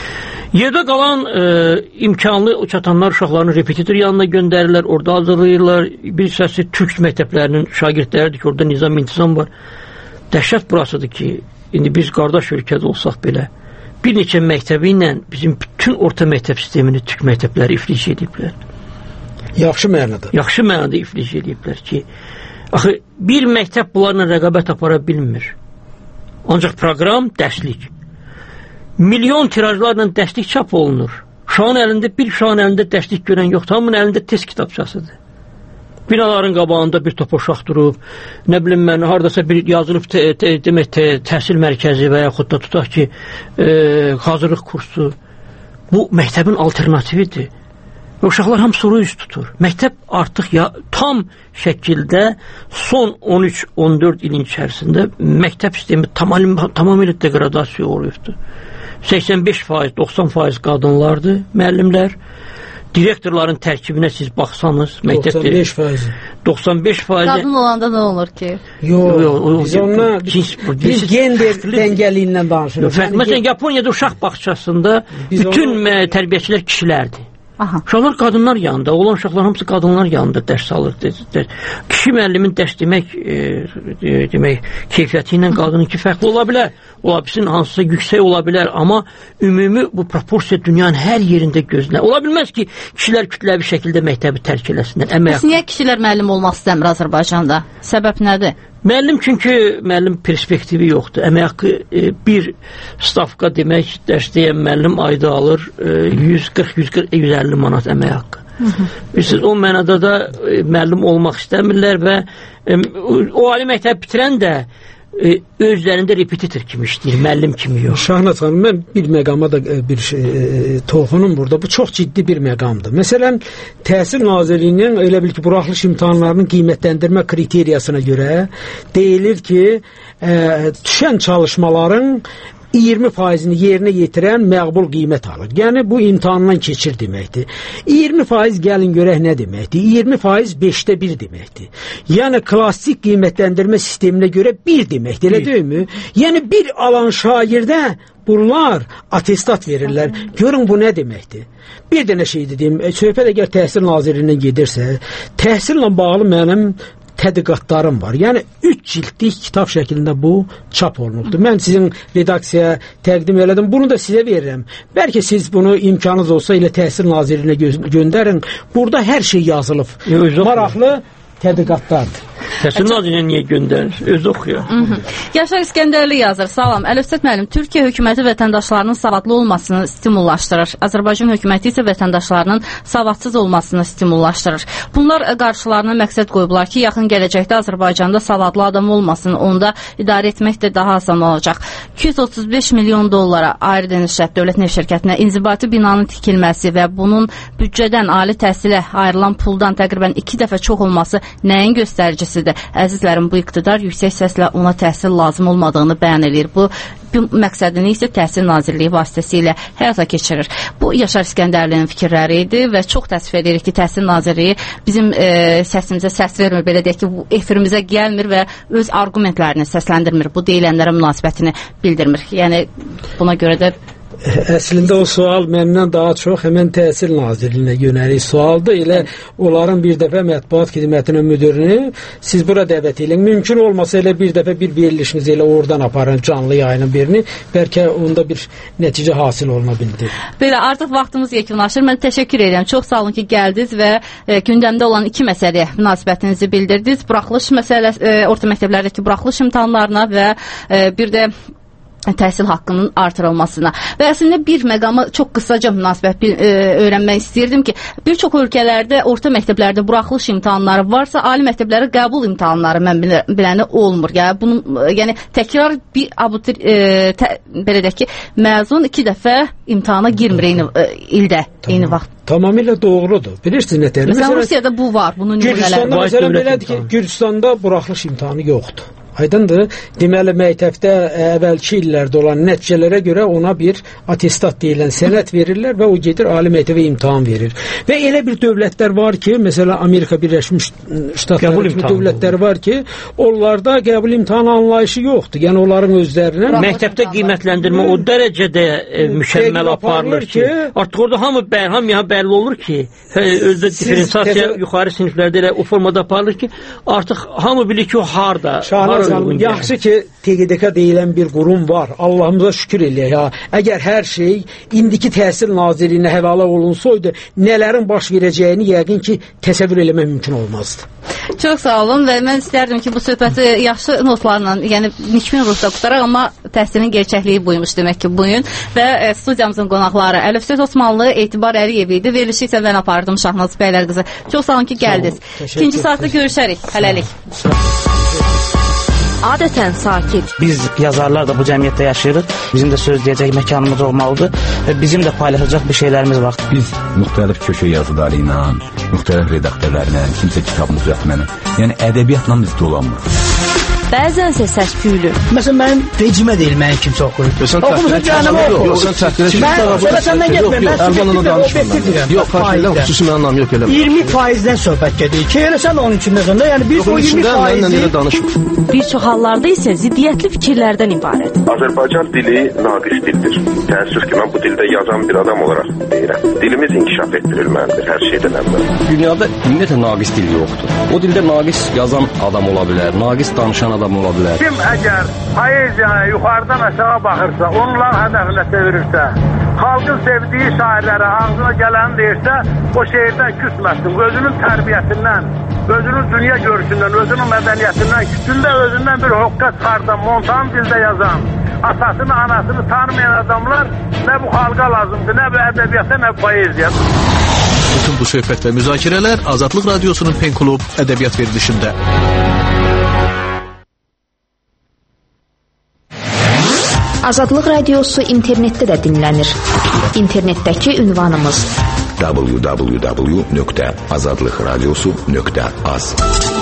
Yerdə qalan e, imkanlı çatanlar uşaqlarını repetitor yanına göndərirlər, orada hazırlayırlar. Bir hissəsi türk məktəblərinin şagirdləridir ki, orada nizam intizam var. Dəhşət burasıdır ki, indi biz qardaş ölkədə olsaq belə, bir neçə məktəbi ilə bizim bütün orta məktəb sistemini türk məktəbləri iflic ediblər. Yaxşı mənada. Yaxşı mənada iflic ediblər ki, axı bir məktəb bunlarla rəqabət apara bilmir. Ancaq proqram dərslik. Milyon tirajlarla dərslik çap olunur. Uşağın əlində, bir uşağın əlində dərslik görən yoxdur. Hamının əlində test kitabçasıdır. Binaların qabağında bir top uşaq durub, nə bilim mən, haradasa bir yazılıb te, te, demək, te, təhsil mərkəzi və yaxud da tutaq ki, e, hazırlıq kursu. Bu məktəbin alternatividir. Və uşaqlar hamısı soru üst tutur. Məktəb artıq ya, tam şəkildə son on üç on dörd ilin içərisində məktəb sistemi tamamilə, tamamilə degradasiya oluyubdur. səksən beş faiz, doxsan faiz qadınlardır, müəllimlər. Direktorların tərkibinə siz baxsanız, doxsan beş faiz. doxsan beş faiz. Qadın olanda nə olur ki? Yox, yo, biz onunla biz gender dəngəliyindən danışırıq. Məsələn, Yaponiyada uşaq bağçasında bütün ona... tərbiyəçilər kişilərdir. Aha. Uşaqlar qadınlar yanında, olan uşaqlar hamısı qadınlar yanında dərs alır. Kişi müəllimin dərs demək, e, demək keyfiyyəti ilə qadınınki fərqli ola bilər. Ola bilsin, hansısa yüksək ola bilər, amma ümumi bu proporsiya dünyanın hər yerində gözlənir. Ola bilməz ki, kişilər kütləvi şəkildə məktəbi tərk eləsinlər. Bəs niyə kişilər müəllim olmaq istəmir Azərbaycanda? Səbəb nədir? Müəllim çünki müəllim perspektivi yoxdur. Əmək haqqı e, bir stavka demək, dərs deyən müəllim ayda alır e, yüz qırx yüz əlli manat əmək haqqı. Bilirsiniz, o mənada da e, müəllim olmaq istəmirlər və e, o ali məktəb bitirən də e, özlərində repetitor kimi işləyir, müəllim kimi yox. Şahnaz xanım, mən bir məqama da e, bir şey, e, toxunum burada. Bu çox ciddi bir məqamdır. Məsələn, Təhsil Nazirliyinin elə bil ki, buraxılış imtahanlarının qiymətləndirmə kriteriyasına görə deyilir ki, e, düşən çalışmaların iyirmi faizini yerinə yetirən məqbul qiymət alır. Yəni, bu imtahandan keçir deməkdir. iyirmi faiz gəlin görək nə deməkdir? iyirmi faiz beşdə bir deməkdir. Yəni, klassik qiymətləndirmə sisteminə görə bir deməkdir, elə deyilmi? Yəni, bir alan şagirdə bunlar atestat verirlər. Görün, bu nə deməkdir? Bir dənə şey dedim, söhbət əgər Təhsil Nazirliyinə gedirsə, təhsillə bağlı mənim tədqiqatlarım var. Yəni üç cildlik kitab şəklində bu çap olunubdur. Mən sizin redaksiyaya təqdim elədim. Bunu da sizə verirəm. Bəlkə siz bunu imkanınız olsa elə Təhsil Nazirliyinə gö göndərin. Burada hər şey yazılıb. E, maraqlı tədqiqatlardır. Təhsil Nazirliyinə niyə göndərir? Özü oxuyur. Yaşar İskəndərli yazır. Salam. Əlövsət müəllim, Türkiyə hökuməti vətəndaşlarının savadlı olmasını stimullaşdırır. Azərbaycan hökuməti isə vətəndaşlarının savadsız olmasını stimullaşdırır. Bunlar qarşılarına məqsəd qoyublar ki, yaxın gələcəkdə Azərbaycanda savadlı adam olmasın, onda idarə etmək də daha asan olacaq. iki yüz otuz beş milyon dollara Ayrı Dənizşət Dövlət Neft Şirkətinə inzibati binanın tikilməsi və bunun büdcədən ali təhsilə ayrılan puldan təqribən iki dəfə çox olması nəyin göstəricisidir? Əzizlərim, bu iqtidar yüksək səslə ona təhsil lazım olmadığını bəyan edir. Bu, bu məqsədini isə Təhsil Nazirliyi vasitəsilə həyata keçirir. Bu, Yaşar İskəndərlinin fikirləri idi və çox təəssüf edirik ki, Təhsil Nazirliyi bizim e, səsimizə səs vermir, belə deyək ki, bu efirimizə gəlmir və öz argumentlərini səsləndirmir, bu deyilənlərə münasibətini bildirmir. Yəni, buna görə də Əslində o sual məndən daha çox həmən Təhsil Nazirliyinə yönəlik sualdır. Elə onların bir dəfə mətbuat xidmətinin müdirini siz bura dəvət edin. Mümkün olmasa elə bir dəfə bir verilişinizi elə oradan aparın, canlı yayının birini. Bəlkə onda bir nəticə hasil oluna bildi. Belə, artıq vaxtımız yekunlaşır. Mən təşəkkür edirəm. Çox sağ olun ki, gəldiniz və e, gündəmdə olan iki məsələyə münasibətinizi bildirdiniz. Buraxılış məsələsi, e, orta məktəblərdəki buraxılış imtahanlarına və e, bir də təhsil haqqının artırılmasına. Və əslində bir məqama çox qısaca münasibət e, öyrənmək istəyirdim ki, bir çox ölkələrdə orta məktəblərdə buraxılış imtahanları varsa, ali məktəblərə qəbul imtahanları mən biləni olmur. Yəni, bunun, yəni təkrar bir abitur, e, tə, belə deyək ki, məzun iki dəfə imtahana girmir eyni e, ildə, tamam. Eyni vaxt. Tamamilə doğrudur. Bilirsiniz nə deyir? Məsələn, Rusiyada bu var. Bunun Gürcüstanda məsələn belədir ki, Gürcüstanda buraxılış imtahanı yoxdur. Aydındır. Deməli, məktəbdə əvvəlki illərdə olan nəticələrə görə ona bir atestat deyilən sənəd verirlər və o gedir ali məktəbə imtahan verir. Və elə bir dövlətlər var ki, məsələn, Amerika Birləşmiş Ştatları kimi dövlətlər var ki, onlarda qəbul imtahanı anlayışı yoxdur. Yəni, onların özlərinə... Məktəbdə qiymətləndirmə o dərəcədə e, mükəmməl aparılır ki, artıq orada hamı bəy, hamıya bəlli olur ki, özdə diferensasiya yuxarı siniflərdə elə o formada aparılır ki, artıq hamı bilir ki, o harda, harada yaxşı ki, T G D K deyilən bir qurum var. Allahımıza şükür eləyək. Ya. Əgər hər şey indiki Təhsil Nazirliyinə həvalə olunsaydı, nələrin baş verəcəyini yəqin ki, təsəvvür eləmək mümkün olmazdı. Çox sağ olun və mən istərdim ki, bu söhbəti yaxşı notlarla, yəni nikmin ruhda qutaraq, amma təhsilin gerçəkliyi buymuş demək ki, bugün və e, studiyamızın qonaqları Əlövsət Osmanlı, Etibar Əliyev idi. Verilişi isə mən apardım, Şahnaz Bəylər qızı. Çox sağ olun ki, gəldiniz. İkinci saatda görüşərik. Hələlik. Adətən sakit. Biz yazarlar da bu cəmiyyətdə yaşayırıq. Bizim də söz deyəcək məkanımız olmalıdır və bizim də paylaşacaq bir şeylərimiz var. Biz müxtəlif köşə yazıları ilə, müxtəlif redaktörlərlə, kimsə kitabını düzəltməni, yəni ədəbiyyatla biz dolanmırıq. bəzənsə səs-küylü. Məsələn, mən vecimə deyil, mənim kimsə oxuyur. Oxumusan cəhənnəmə oxuyur. Yox, sən təhqilə Mən söhbətəndən getmirəm, mən subjektiv və obyektiv deyirəm. Yox, xahiş xüsusi mənam yox elə. iyirmi faizdən söhbət gedir ki, elə sən onun içində zəndə, yəni biz o iyirmi faizi... Bir çox hallarda isə ziddiyyətli fikirlərdən ibarət. Azərbaycan dili naqis dildir. Təəssüf ki, mən bu dildə yazan bir adam olaraq deyirəm. Dilimiz inkişaf etdirilməlidir hər şeydən əvvəl. Dünyada ümumiyyətlə naqis dil yoxdur. O dildə naqis yazan adam ola bilər, naqis danışan adam ola bilər. Kim əgər poeziyaya yuxarıdan aşağı baxırsa, onlar hədəfinə çevirirsə, xalqın sevdiyi şairlərə ağzına gələni deyirsə, o şeirdən küsməsin. Özünün tərbiyəsindən, özünün dünya görüşündən, özünün mədəniyyətindən, gündə özündən bir hoqqa çıxardan, montan dildə yazan, atasını, anasını tanımayan adamlar nə bu xalqa lazımdır, nə bu ədəbiyyata, nə bu poeziya. Bütün bu söhbət və müzakirələr Azadlıq Radiosunun Pen Klub ədəbiyyat verilişində. Azadlıq Radiosu internetdə də dinlənir. İnternetdəki ünvanımız w w w nöqtə azadlıqradiosu nöqtə az.